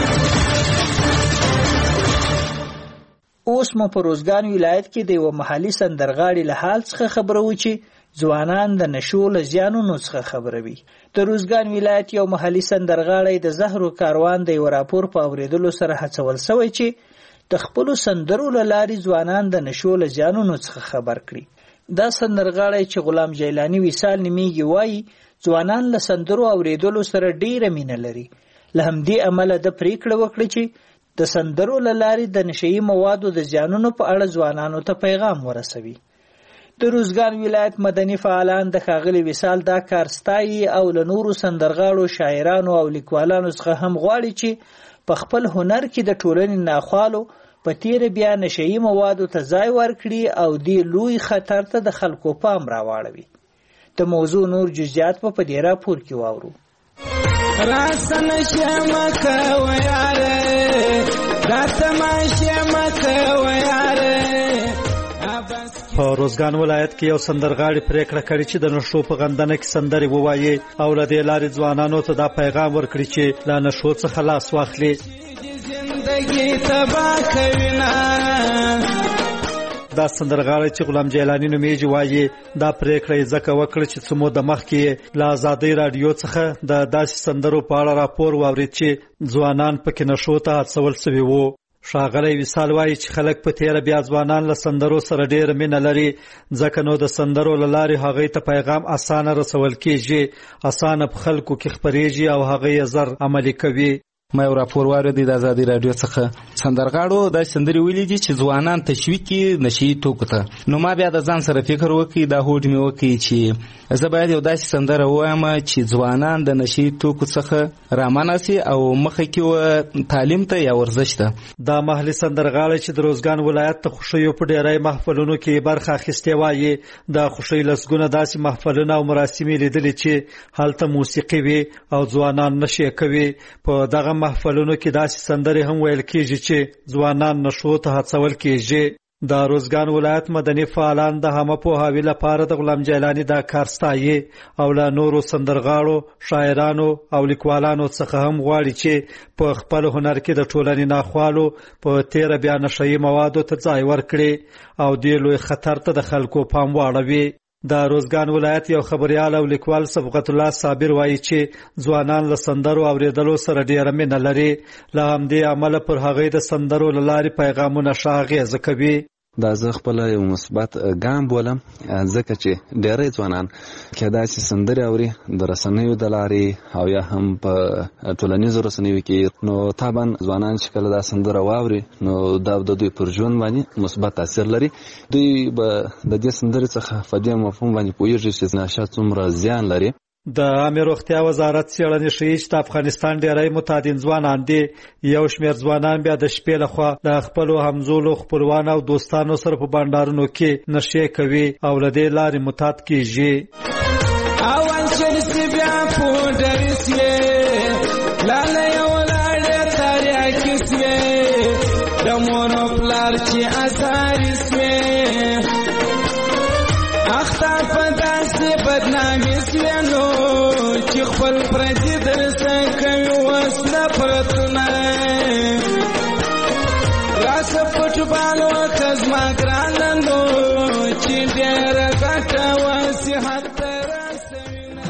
[SPEAKER 5] اوس مو په روزګان ولایت کې د یو محلي سندرغاړي له حال څخه خبرو چې ځوانان د نشو له زیانونو څخه خبروي. د روزګان ولایت یو محلي سندرغاړی د زهرو کاروان د یو راپور په اوریدلو سره هڅول شوی چې د خپلو سندرو له لارې ځوانان د نشو له زیانونو څخه خبر کړي. دا سندرغاړی چې غلام جیلانی وصال نومیږي وایي ځوانان له سندرو اوریدلو سره ډیره مینه لري. له همدې امله د پریکړه وکړه چې د سندرو له لارې د نشئی موادو د زیانونو په اړه ځوانانو ته پیغام ورسوي. د روزګان ولایت مدني فعالان د ښاغلي وصال دا کار ستایي او له نورو سندرغاړو، شاعرانو او لیکوالانو څخه هم غواړي چې په خپل هنر کې د ټولنې ناخوالو په تیره بیا نشئی موادو ته ځای ورکړي او دې لوی خطر ته د خلکو پام راواړوي. د موضوع نور جزئیات په دې راپور کې واورو.
[SPEAKER 9] راسن شمکه ویاره راتما شمکه ویاره.
[SPEAKER 28] په روزګان ولایت کې یو سندرغاړي پریکړه کړې چې د نشو په غندنه کې سندرې ووایي او له دې لارې ځوانانو ته دا پیغام ورکړي چې له نشو څخه لاس واخلي.
[SPEAKER 9] زندگی تبا کوینا.
[SPEAKER 28] دا سندرغاړی چې غلام جیلانی نومیږي وایي دا پریکړه یې ځکه وکړه چې څه موده مخکې له ازادۍ راډیو څخه د داسې سندرو په اړه راپور واورېد چې ځوانان پکې نشو ته هڅول سوي وو. ښاغلی وصال وایي چې خلک په تیره بیا ځوانان له سندرو سره ډېره مینه لري، ځکه نو د سندرو له لارې هغوی ته پیغام اسانه رسول کېږي، اسانه په خلکو کې خپرېږي او هغه یې زر عملي کوي.
[SPEAKER 8] ما یو راپور واورېدی د ازادي راډیو څخه. سندرغاړو دا سندرې ویلي دي چې ځوانان تشویق کړي نشي توکو ته. نو ما بیا د ځان سره فکر وکړ، دا هوډ مې وکړ چې زه باید یو داسې سندره ووایم چې ځوانان د نشي توکو څخه رامنع سي او مخه کې تعلیم ته یا ورزش ته.
[SPEAKER 28] دا محلي سندرغاړی چې د روزګان ولایت د خوښیو په ډیری محفلونو کې برخه اخیستې وایي د خوښۍ لسګونه داسې محفلونه او مراسمې لیدلې چې هلته موسیقي وي او ځوانان نشي کوي. په دغه محفلونو کې داسې سندرې هم ویل کېږي چې ځوانان نشو ته هڅول کېږي. د روزګان ولایت مدني فعالان د عامه پوهاوي لپاره د غلام جیلانی دا کار ستایي او له نورو سندرغاړو، شاعرانو او لیکوالانو څخه هم غواړي چې په خپل هنر کې د ټولنې ناخوالو په تیره بیا نشئی موادو ته ځای ورکړي او دې لوی خطر ته د خلکو پام واړوي. د روزګان ولایت یو خبریال او لیکوال صبغت الله صابر وایي چې ځوانان له سندرو اوریدلو سره ډیره مینه لري، له همدې امله پر هغوی د سندرو له لارې پیغامونه ښه اغېزه کوي.
[SPEAKER 10] دا زه خپل یو مثبت ګام بولم، ځکه چې ډېری ځوانان که داسې سندرې اوري د رسنیو د لارې او یا هم په ټولنیزو رسنیو کې، نو طبعا ځوانان چې کله دا سندره واوري نو دا د دوی پر ژوند باندې مثبت تاثیر لري. دوی به د دې سندرې څخه په دې مفهوم باندې پوهېږي چې نشه څومره زیان لري.
[SPEAKER 28] د عامه روغتیا وزارت څېړنې ښیي چې د افغانستان ډېری متعدد ځوانان دي. یو شمېر ځوانان بیا د شپې لخوا د خپلو همزولو، خپلوانو او دوستانو سره په بانډارونو کې نشې کوي او له دې لارې متعد کېږي.
[SPEAKER 9] اول چې بیا پوډر سي لاله یو لاړې تاریخ سي د مور پلار چې اثر سي اخته په داسې بدنامي سوینو چې خپل پردي درسه کوي وسله پرتونه راسه فوټبال وکه زما ګرانندو چې ډېره ګټه وصحت ته رسوینه.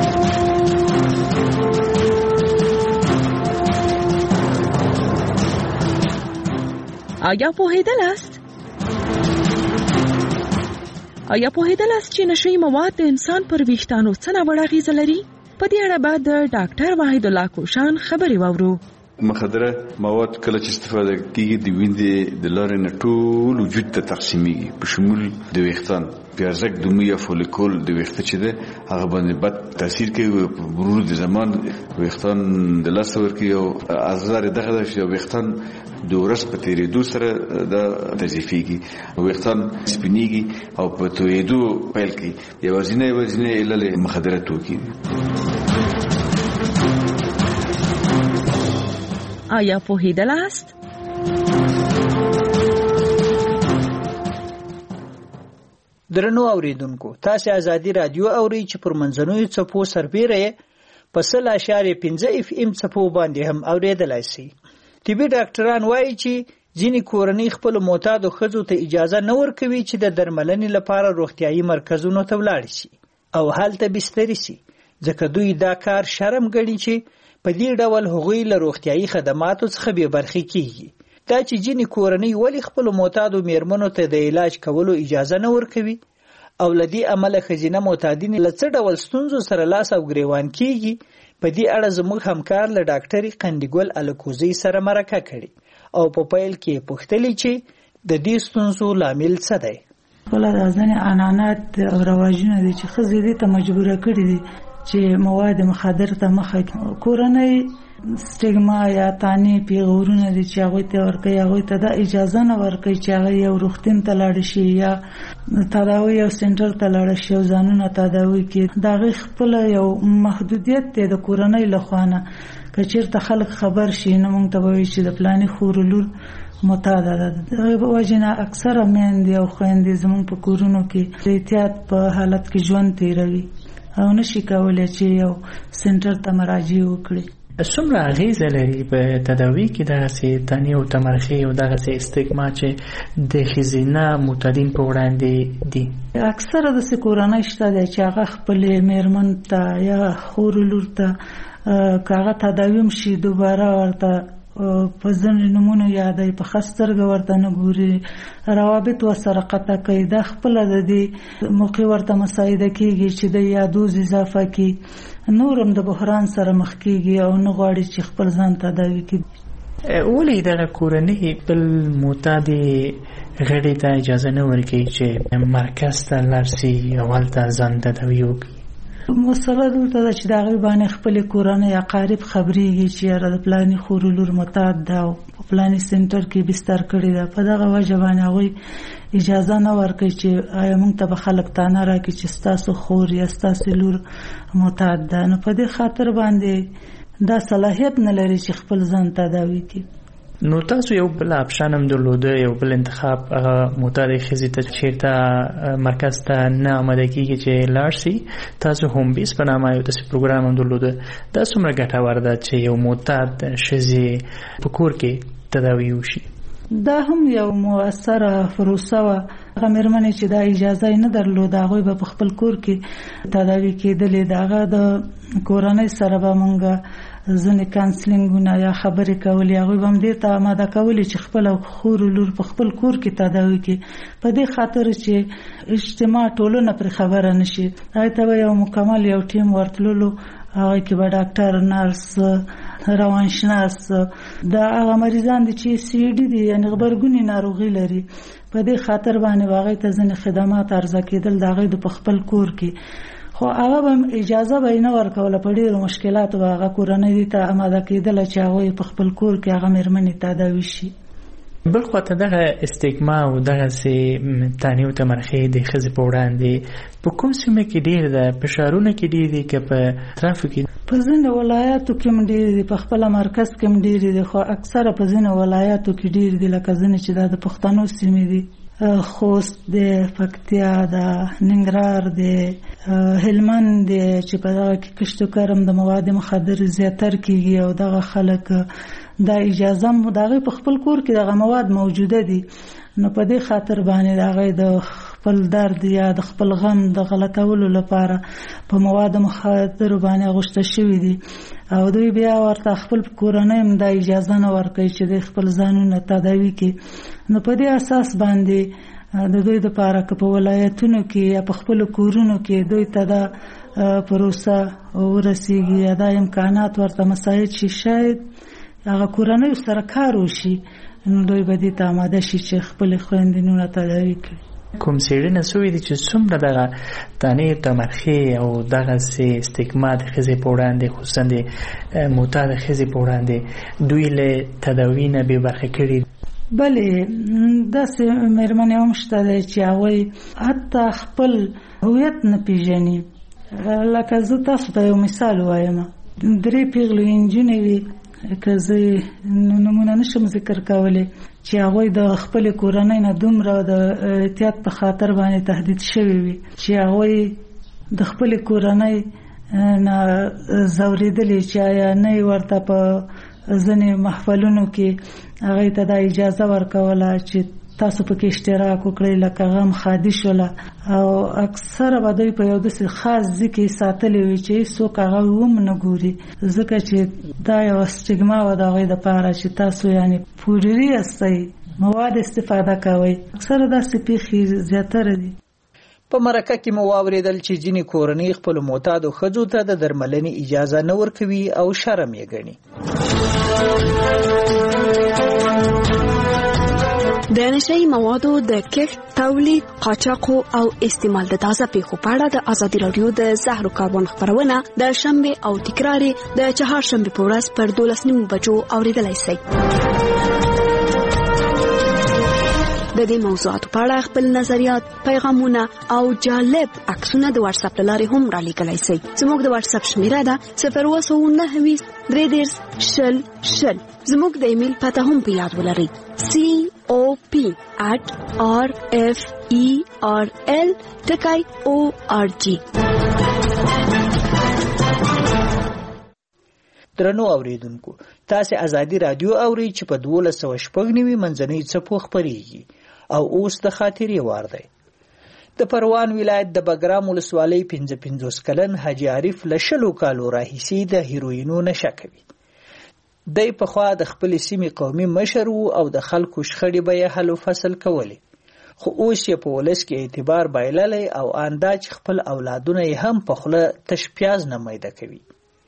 [SPEAKER 12] آیا پوهېدلاست؟ آیا پوهېدلاست چې نشئی مواد د انسان پر ویښتانو څه ناوړه اغېزه لري؟ په دې اړه به د ډاکټر واحد الله کوشان خبرې واورو.
[SPEAKER 11] مخدره مواد کله چې استفاده کیږي د وینې د لارې نه ټول وجود ته تقسیمیږي په شمول د ویښتان پیازک د مویا فولیکول د ویښته چې ده هغه باندې بد تاثیر کوي په مرور د زمان ویښتان د لاس ورکی او ازار دغه د ویښتان د ورځ په تیریدو سره د تضعیفيږي ویښتان سپینیږي او په تویدو پیل کوي یوازینه یوازینه علل مخدره توکي.
[SPEAKER 12] آیا پوهیدلاست؟
[SPEAKER 5] درنو اوریدونکو تاسو ازادي رادیو اوري چې پر منځنوي څپو سربېره په سل اشاریه پنځه اف ام څپو باندې هم اوریدلای شي. طبي ډاکټران وایي چې ځینې کورنۍ خپل معتادو ښځو ته اجازه نه ورکوي چې د درملنې لپاره روغتیايي مرکزونو ته ولاړ شي او هلته بستري شي ځکه دوی دا کار شرم ګڼي چې په دې ډول هغوی له روغتیايي خدماتو څخه بې برخې کیږي. دا چې ځینې کورنۍ ولې خپل معتادو میرمنو ته د علاج کولو اجازه نه ورکوي او لدی عمله خزینه معتادین له څه ډول ستونزو سره لاس او ګریوان کیږي په دې اړه زموږ همکار له ډاکټري قندګل الکوزي سره مرکه کړي او په پیل کې پوښتلې چې د دې ستونزو لامل څه دی.
[SPEAKER 24] ولا د ځنې عنعنات او رواجونه دي چې خزې دې ته مجبور کړي دي چې مواد مخدر ته مخه کورنۍ سټیګما یا تانی پیغورونه دي چې هغه ته ورکوي هغه ته د اجازه نه ورکوي چې هغه یو روغتون ته لاړ شي یا تداوی او سنټر ته لاړ شي او ځانونه تداوی کوي. دا خپل یو محدودیت دی د کورنۍ لخوانه که چیرته خلک خبر شي نو موږ ته وایي چې د پلاني خورلور معتاد ده. دغه وجنه اکثره مېندې او خويندې زموږ په کورونو کې احتیاط په حالت کې ژوند تیروي او نشي کولای چې یو سنټر ته مراجعه وکړي.
[SPEAKER 13] څومره اغیزه لري په تداوی کې دغه سي تانی او تمرخي او دغه سي استګما چې د خزینه معتادین په وړاندې دي؟
[SPEAKER 24] اکثره د سکورانه شته چې هغه خپل میرمن ته یا خور لور ته کاغه تداویم شي دوباره ورته په ځنې نمونه یادای په خسترګ ورته نه ګوري روابط وسره قطع کوي. د خپل د دې موقع ورته مساعده کیږي چې د یادوز اضافه کی نورم د بحران سره مخ کیږي او نه غواړي چې خپل ځان تداوي کړي.
[SPEAKER 13] ولې دغه کورنۍ بل معتاد غړي ته اجازه نه ورکوي چې مرکز ته لاړ شي او هلته ځان تداوي وکړي؟
[SPEAKER 24] مسله دلته ده چې د هغوی باندې خپلې کورنۍ اقارب خبرېږي چې یاره د پلاني خورلور معتاد ده او په پلاني سنټر کې بستر کړې ده. په دغه وجه باندې هغوی اجازه نه ورکوي چې آیا موږ ته به خلک تانه راکړي چې ستاسو خور یا ستاسو لور معتاد ده. نو په دې خاطر باندې دا صلاحیت نه لري چې خپل ځان تداوي کړي.
[SPEAKER 13] نو تاسو یو بل اپشن هم درلوده، یو بل انتخاب هغه معتاد ښځې ته چېرته مرکز ته نه آماده کېږي چې لاړ شي، تاسو هوم بیس په نامه یو داسې پروګرام هم درلوده. دا څومره ګټور ده چې یو معتاد ښځې په کور کې تداوي وشي؟
[SPEAKER 24] دا هم یو مؤثره پروسه وه. هغه مېرمنې چې دا اجازه یې نه درلوده هغوی به په خپل کور کې تداوي کېدلې. د هغه د کورنۍ سره به موږ ځینې کانسلینګونه یا خبرې کولې، هغوی به هم دې ته آماده کولې چې خپله خور لور په خپل کور کې تداوي کړي، په دې خاطر چې اجتماع ټولنه پرې خبره نه شي. هغې ته به یو مکمل یو ټیم ورتللو، هغه کې به ډاکټر، نرس، روانشناس، دا هغه مریضان دي چې سی ډي دي یعنې غبرګوني ناروغي لري، په دې خاطر باندې به هغې ته ځینې خدمات عرضه کېدل د هغې د په خپل کور کې. خو هغه به اجازه به یې نه ورکوله، په ډېرو مشکلاتو به هغه کورنۍ دې ته آماده کېدله چې هغوی په خپل کور کې هغه مېرمنې تداوي شي.
[SPEAKER 13] بل خواته دغه استګما او دغسې تاني او تمرخي د ښځې په وړاندې په کوم سیمه کې ډېر ده؟ په ښارونو کې ډېر دي که په اطرافو کې؟
[SPEAKER 24] په ځینو ولایاتو کې هم ډېر دي، په خپله مرکز کې هم ډېر دي، خو اکثره په ځینو ولایاتو کې ډېر دي، لکه ځینې چې دا د پښتنو سیمې دي، خوست دی، پکتیا ده، ننګرهار دی، هلمند دی، چې په دغه کې کشت و کرم د مواد مخدر زیاتر کېږي او دغه خلک دا اجازه هم د هغې په خپل کور کې دغه مواد موجوده دي. نو په دې خاطر باندې د هغې د خپل درد یا د خپل غم د غلطولو لپاره په مواد مخدرو باندې اغوسته شوي دي او دوی بیا ورته خپل کورنۍ هم دا اجازه نه ورکوي چې دوی خپل ځانونه تداوي کړي. نو په دې اساس باندې د دوی دپاره که په ولایتونو کې یا په خپلو کورونو کې دوی ته دا پروسه ورسیږي یا دا امکانات ورته مساعد شي، شاید هغه کورنۍ سره کار وشي نو دوی به دې ته آماده شي چې خپل خويندنونه تداوي کړي.
[SPEAKER 13] کوم څېړنه سوې ده چې څومره دغه تانې تمرخي او دغه سي استګما د ښځې په وړاندې خصوصا د معتاده ښځې په وړاندې دوی له تداوي نه بې برخې کړي؟
[SPEAKER 24] بلې داسې مېرمنې هم شته دی چې هغوی حتی خپل هویت نه پېژني. لکه زه تاسو ته یو مثال وایم، درې پیغلې نجونې وي، که زه نمونه نشم ذکر کولی، چې هغوی د خپل کورنۍ نه دومره د احتیاط په خاطر باندې تهدید شوي وي چې هغوی د خپل کورنۍ نه ځورېدلي چې آیا نه ورته په ځینې محفلونو کې هغوی ته دا اجازه ورکوله چې تاسو پکې اشتراک وکړئ، لکه غم خادي شوله، او اکثره به دوی په یو داسې خاص ځای کې ساتلي وي چې هېڅوک هغه هم نه ګوري، ځکه چې دا یوه سټیګما وه د هغوی دپاره چې تاسو یعنې پوډري یاستئ، مواد استفاده کوئ. اکثره داسې پیښې زیاتره دي.
[SPEAKER 5] په مرکه کې مو واورېدل چې ځینې کورنۍ خپلو معتادو ښځو ته د درملنې اجازه نه ورکوي او شرم یې ګڼي.
[SPEAKER 14] د نشهیي موادو د کښت، تولید، قاچاق او استعمال د تازه پیښو په اړه د ازادي راډیو د زهر کاربن خبرونه د شنبه او تکرار د چهارشنبه په ورځ پر دولس نیمو بجو اوریدلای شئ. د دې موضوعاتو په اړه خپل نظریات، پیغامونه او جالب عکسونه د واتس اپ لارې هم را لیږلی شئ. زموږ د واتس اپ شمیره ده صفر اووه سوه نهه ویشت درې دېرش شل شل. زموږ د ایمیل پته هم په یاد ولرئ: سی او پی at r f e r l ټکی او ار جی.
[SPEAKER 5] درنو اوریدونکو، تاسو ازادي رادیو اورئ چې په دولس سوه شپږ نوي منځنۍ څپو خپرېږي او اوس د خاطرې وار دی. د پروان ولایت د بګرام ولسوالۍ پنځه پنځوس کلن حاجي عارف له شلو کالو راهیسې د هیروینو نشه کوي. دی پخوا د خپلې سیمې قومي مشر و او د خلکو شخړې به یې حل و فصل کولې، خو اوس یې په ولس کې اعتبار بایللی او آندا چې خپل اولادونه یې هم په خوله تش پیاز نه میده کوي.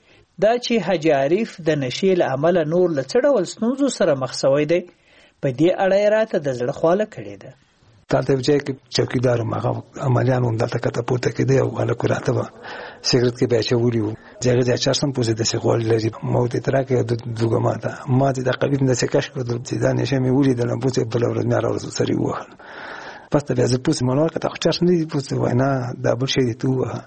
[SPEAKER 5] دا چې حاجي عارف د نشې له امله نور له څه ډول ستونزو سره مخ شوی دی، په دې اړه یې راته د زړه خواله کړې ده.
[SPEAKER 25] دلته یو ځای کې چوکیدار وم، هغه عملیان هم دلته کته پورته کېدی او هلک راته به سګرټ کې به اچولي وو، هغه د اچار سم پوزې داسې غوړ لري، ما ورته اعتراض کړی دوږه ما ته ما چې د قبیب نه داسې کش کړل چې دا نشه مې ولیدله، پوزې بله ورځ مې راوړل سر یې ووهل. پس ته بیا زه پوزې ما ورکړه ته خو چرس نه دي پوزې، وایي نه دا بل شی دی ته ووهه.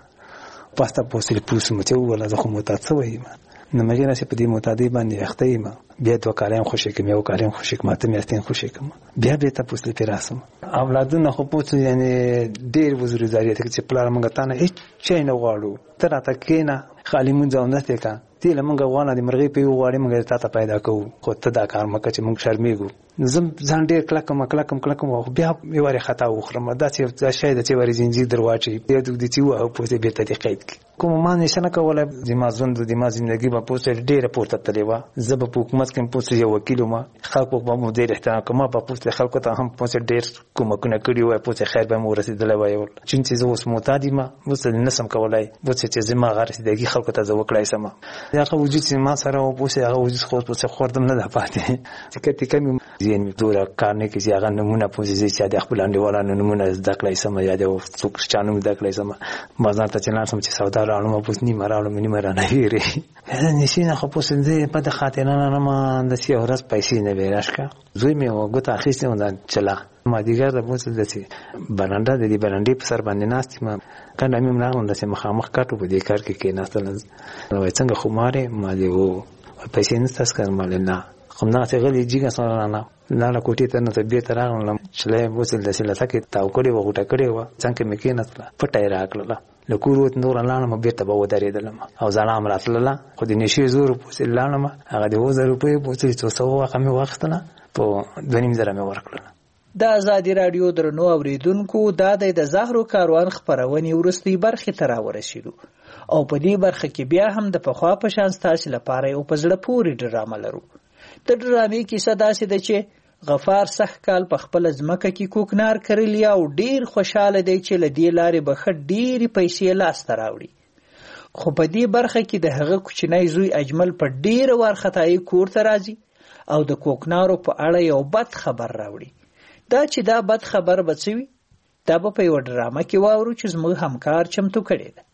[SPEAKER 25] پس ته پوزې پوز مې چې ووهله، زه خو معتاد شوی یم، نو مګر نه په دې معتادۍ باندې اخته یم. بیا دوه کالم خوشې کوم، یو کالم خوشې کوم، ته میاشتې خوشې کوم، بیا به ته پوسټ پیراسم. اولادونه خو پوسټ یعنی ډېر وزرګاری ته چې پلار مونږ ته نه هیڅ شي نه غواړو، تر اته کېنا خالی مونږ ځو نه تکا تیل مونږ غواړو د مرغۍ په غواړي مونږ ته ته پیدا کوو، خو ته دا کار مکه چې مونږ شرمېږو. زم ځان ډېر کلکم کلکم کلکم او بیا یو وری خطا وخرم، دا چې دا شی د چې وری زنجیر درواچي یو د دې چې و او پوسټ به ته قید کی کوم ما نشه نه کوله. زما ژوند د ما ژوندۍ په پوسټ ډېر پورته تللی و. زه په حکومت کې پوسټ یو وکیل ما خلکو په مو ډېر احترام کوم، په پوسټ خلکو ته هم پوسټ ډېر کوم کنه کړی و، پوسټ خیر به مو رسیدلی و. یو چې زه اوس معتاد یم، اوس نه سم کولای، پوسټ چې زما غرسیدګي خلکو ته زه وکړای سم. هغه وجود چې ما سره و پوسټ هغه وجود خو پوسټ خوردم نه ده پاتې چې کته کمی زین می دورا کار نه کیږي. هغه نمونه پوسټ چې د خپل انډیوالانو نمونه زده کړای سم، یا د څوک چانو زده کړای سم. بازار ته چې ناسم چې سودا راړم پوسټ نیمه راړم نیمه را نه ویری نشینه خو پوسټ دې په د خاطرانه نه ما د سی اورس پیسې نه ویراشکا. زوی مې وګته اخیسته ونده چلا ما دیګر د پوسټ دسی برانډا د دې برانډې په سر باندې ناست ما کنه مې ملاغون د سم مخامخ کاټو په دې کار کې کې ناستل نو څنګه خماره ما دی وو پیسې نه تاسو کار مال نه خو نه ته غلي جګه سره نه نه لا کوټې ته نه طبيعت راغلم چلې بوسل د سلته کې تاو کړي وغوټه کړي و څنګه مې کې نسله پټای راکړه لکوروت نور لاله مې بیرته به ودرېدلم او ځلام راتلله خو د نشي زور پوسل لاله هغه د وزر روپې پوسل څو سو واخه مې واخستله په دونیم زره مې ورکړه.
[SPEAKER 5] د ازادي رادیو درنو اوریدونکو دا د زهرو کاروان خبرونه ورستي برخه ترا ورسېدو او په دې برخه کې بیا هم د پخوا په شان ستاسو لپاره یو پزړه پوری ډرامه لرو. د ډرامې کیسه داسې ده چې غفار سحکال په خپل ځمکه کې کوکنار کړلی او ډیر خوشاله دی چې لدی لارې به خډ ډیر پیسې لاس ته راوړي، خو په دې برخه کې د هغه کوچنی زوی اجمل په ډیره وارخطایي کور ته راځي او د کوکنارو په اړه یو بد خبر راوړي. دا چې دا بد خبر به څه وي دا به په یوه ډرامه کې واورو چې زموږ همکار چمتو کړې ده.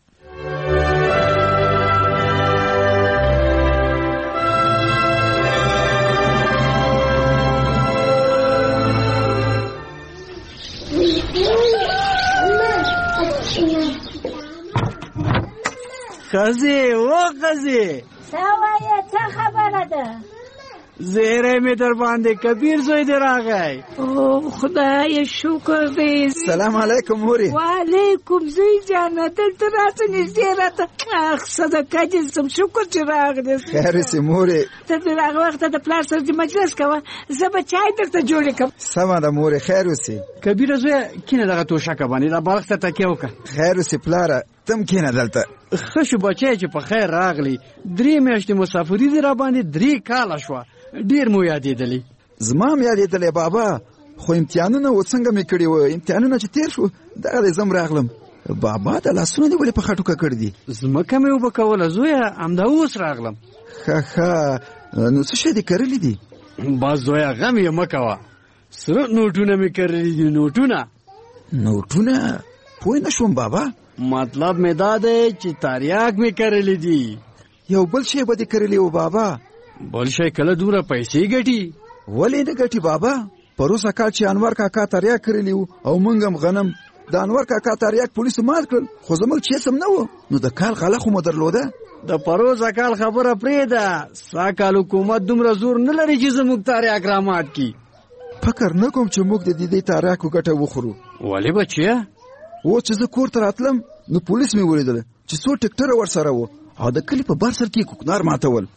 [SPEAKER 27] خزی و خزی
[SPEAKER 26] سوایه څه خبره ده؟
[SPEAKER 27] زیره می در باندې کبیر زوی دی راغی.
[SPEAKER 26] او خدای شکر دی.
[SPEAKER 15] سلام علیکم موري.
[SPEAKER 26] وعلیکم زوی جانه دلته راته نږدې راته. اخ صدقه دې سم شکر چې راغلی.
[SPEAKER 15] خیر سي موري.
[SPEAKER 26] ته د هغه وخت د پلار سره د مجلس کوه زه به چای درته جوړې کړم.
[SPEAKER 15] سمه ده موري خیر اوسې.
[SPEAKER 27] کبیر زوی کینه دغه توشکه باندې دا بالښت ته تکیه وکړه.
[SPEAKER 15] خیر اوسې پلاره تم کینه دلته.
[SPEAKER 27] ښه شو بچی چې په خیر راغلی. درې میاشتې مسافري دې را باندې درې کاله شوه. ډیر مو یادېدلی.
[SPEAKER 15] زما هم یادېدلی بابا خو امتحانونه و څنګه مې کړي وه امتحانونه چې تیر شو دغه دی زم راغلم. بابا د لاسونه دې ولې په خټوکه کړي دي؟
[SPEAKER 27] ځمکه مې اوبه کوله زویه همدا اوس راغلم.
[SPEAKER 15] ښه ښه نو څه شی دې کرلي دي؟
[SPEAKER 27] بس زویه غم یې مه کوه سره نوټونه مې کرلي دي. نوټونه
[SPEAKER 15] نوټونه پوه نه شوم بابا.
[SPEAKER 27] مطلب مې دا دی چې تریاک مې کرلي دي.
[SPEAKER 15] یو بل شی به دې کرلي و بابا؟
[SPEAKER 27] بل شی کله دومره پیسې ګټي؟
[SPEAKER 15] ولې نه ګټي بابا؟ پروسه کال چې انور کاکا تریاک کړلی و او موږ هم غنم د انور کاکا تریاک پولیسو مات کړل خو زموږ چیس هم نه و نو د کال غله خو مو درلوده.
[SPEAKER 27] د پروسه کال خبره پرېږده. سا کال حکومت دومره زور نه لري چې زموږ تریاک رامات کړي.
[SPEAKER 15] فکر نه کوم چې موږ د دې تریاکو ګټه وخورو.
[SPEAKER 27] ولې بچیه؟
[SPEAKER 15] و چې زه کور ته راتلم نو پولیس مې ولیدل چې څو ټکټره ورسره و او د کلي په بر سر کې کوکنار ماتول.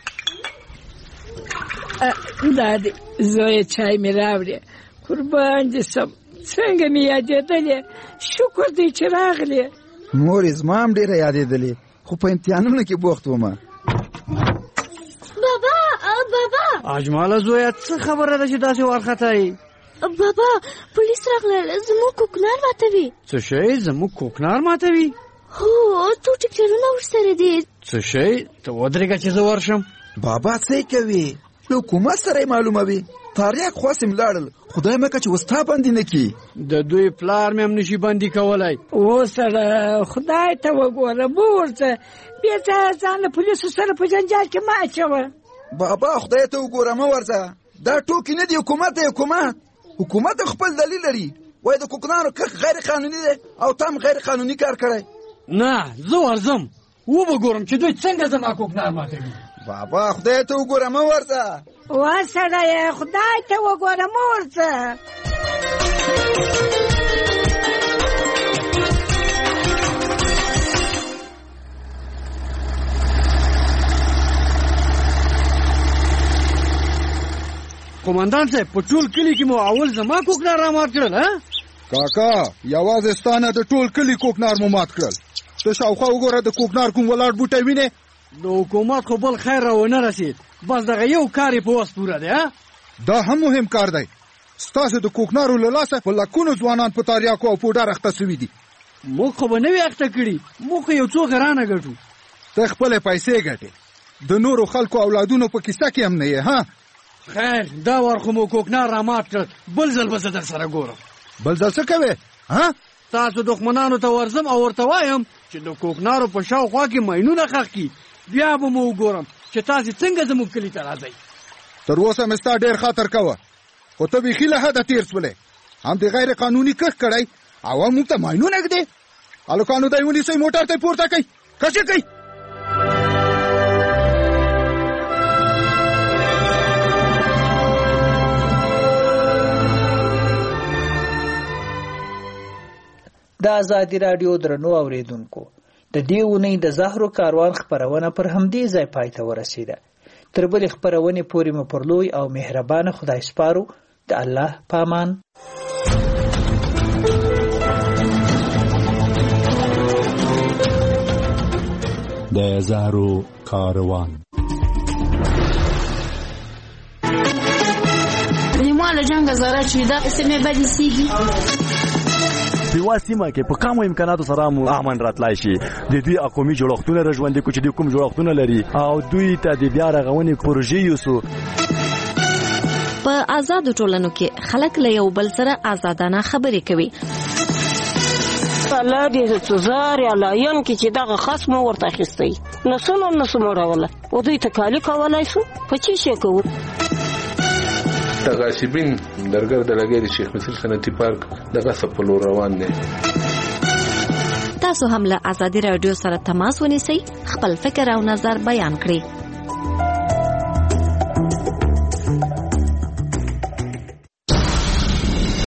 [SPEAKER 26] دا دی زویه چای مې راوړې قربان دې سم. څنګه مې یادېدلې شکر دی چې راغلې.
[SPEAKER 15] مورې زما هم ډېره یادېدلې خو په امتحانونو کې بوخت ومه.
[SPEAKER 26] بابا بابا
[SPEAKER 27] اجماله زویه څه خبره ده چې داسې وارخطایي؟
[SPEAKER 26] بابا پولیس راغلل زموږ کوکنار ماتوي.
[SPEAKER 27] څه شی زموږ کوکنار ماتوي؟
[SPEAKER 26] هو څو ټکټرونه ورسره دي.
[SPEAKER 27] څه شی ته ودرېږه چې زه ورشم.
[SPEAKER 15] بابا څه کوي له حکومت سره معلوموي. تریاک خواسم لاړل خدای مکه چې وستا باندې نه کی.
[SPEAKER 27] د دوی پلار مې هم نشي باندې کولای.
[SPEAKER 26] او سره خدای ته وګوره بورته بیا ځان له پولیسو سره په جنجال کې ما اچوه.
[SPEAKER 15] بابا خدای ته وګوره مه ورځه. دا ټوکې نه دي حکومت دی حکومت. حکومت خپل دلیل لري وای د کوکنارو کښ غیر قانوني دی او تم غیر قانوني کار کړی.
[SPEAKER 27] نه زه ورځم و به ګورم چې دوی څنګه زما کوکنار ماتوي.
[SPEAKER 15] بابا خدای ته وګوره مه ورځه.
[SPEAKER 26] وا سړیه خدای ته وګوره مه ورځه.
[SPEAKER 27] قومندان صاحب په ټول کلي کې مو اول زما کوکنار را مات کړل. ها
[SPEAKER 16] کاکا یوازې ستانه د ټول کلي کوکنار مو مات کړل. ته شاوخوا وګوره د کوکنار کوم ولاړ بوټی وینې.
[SPEAKER 27] د حکومت خو بل خیر را ونه رسید بس دغه یو کار یې په وس پوره دی.
[SPEAKER 16] دا هم مهم کار دی. ستاسو د کوکنارو له لاسه په لکونو ځوانان په تریاکو او پوډر اخته سوي دي.
[SPEAKER 27] موږ خو به نه وي اخته کړي موږ خو یو څو غرانه ګټو.
[SPEAKER 16] ته خپلې پیسې ګټې د نورو خلکو اولادونو په کیسه کې هم نه یې. ها
[SPEAKER 27] خیر دا وار خو مو کوکنار را مات کړل بل ځل به زه در سره ګورم.
[SPEAKER 16] بل ځل څه کوې؟ ها
[SPEAKER 27] تاسو دښمنانو ته ورځم او ورته وایم چې د کوکنارو په شاوخوا کې ماینونه ښخ کړي بیا به مو وګورم چې تاسې څنګه زموږ کلي ته راځئ.
[SPEAKER 16] تر اوسه مې ستا ډېر خاطر کوه خو ته بیخي له حده تېر شولې. هم د غیر قانوني کښ کړی او موږ ته ماینونه ږدې. هلکانو دی ونیسئ موټر ته یې پورته کوئ کش یې کوئ.
[SPEAKER 5] د ازادي راډیو درنو اوریدونکو د دې اونۍ د زهرو کاروان خپرونه پر همدې ځای پای ته ورسیده. تر بلې خپرونې پورې مو پر لوی او مهربانه خدای سپارو. د الله پامان.
[SPEAKER 3] د زهرو کاروان
[SPEAKER 26] لیمو له جنګ زاره چې دا سمې بدې سیږي
[SPEAKER 1] په واسمه کې په کوم امکاناتو سره مو امن راتلای شي د دوی اقومي جوړښتونه رژوندې کو چې د کوم جوړښتونه لري او دوی ته د بیا رغونې پروژې یوسو.
[SPEAKER 2] په آزادو ټولنو کې خلک له یو بل سره آزادانه خبرې کوي.
[SPEAKER 17] الله دې څزار یا لاین کې چې دغه خاص مو ورته اخیستی نو څنګه نو سموراوله او دوی ته کالی کولای شو په چی شي کوو.
[SPEAKER 18] تغاسبین درګر د لګیری شیخ مسیل صنعتي پارک دغه سپلو روان دي.
[SPEAKER 2] تاسو هم له آزادي رادیو سره تماس ونیسئ، خپل فکر او نظر بیان کړئ.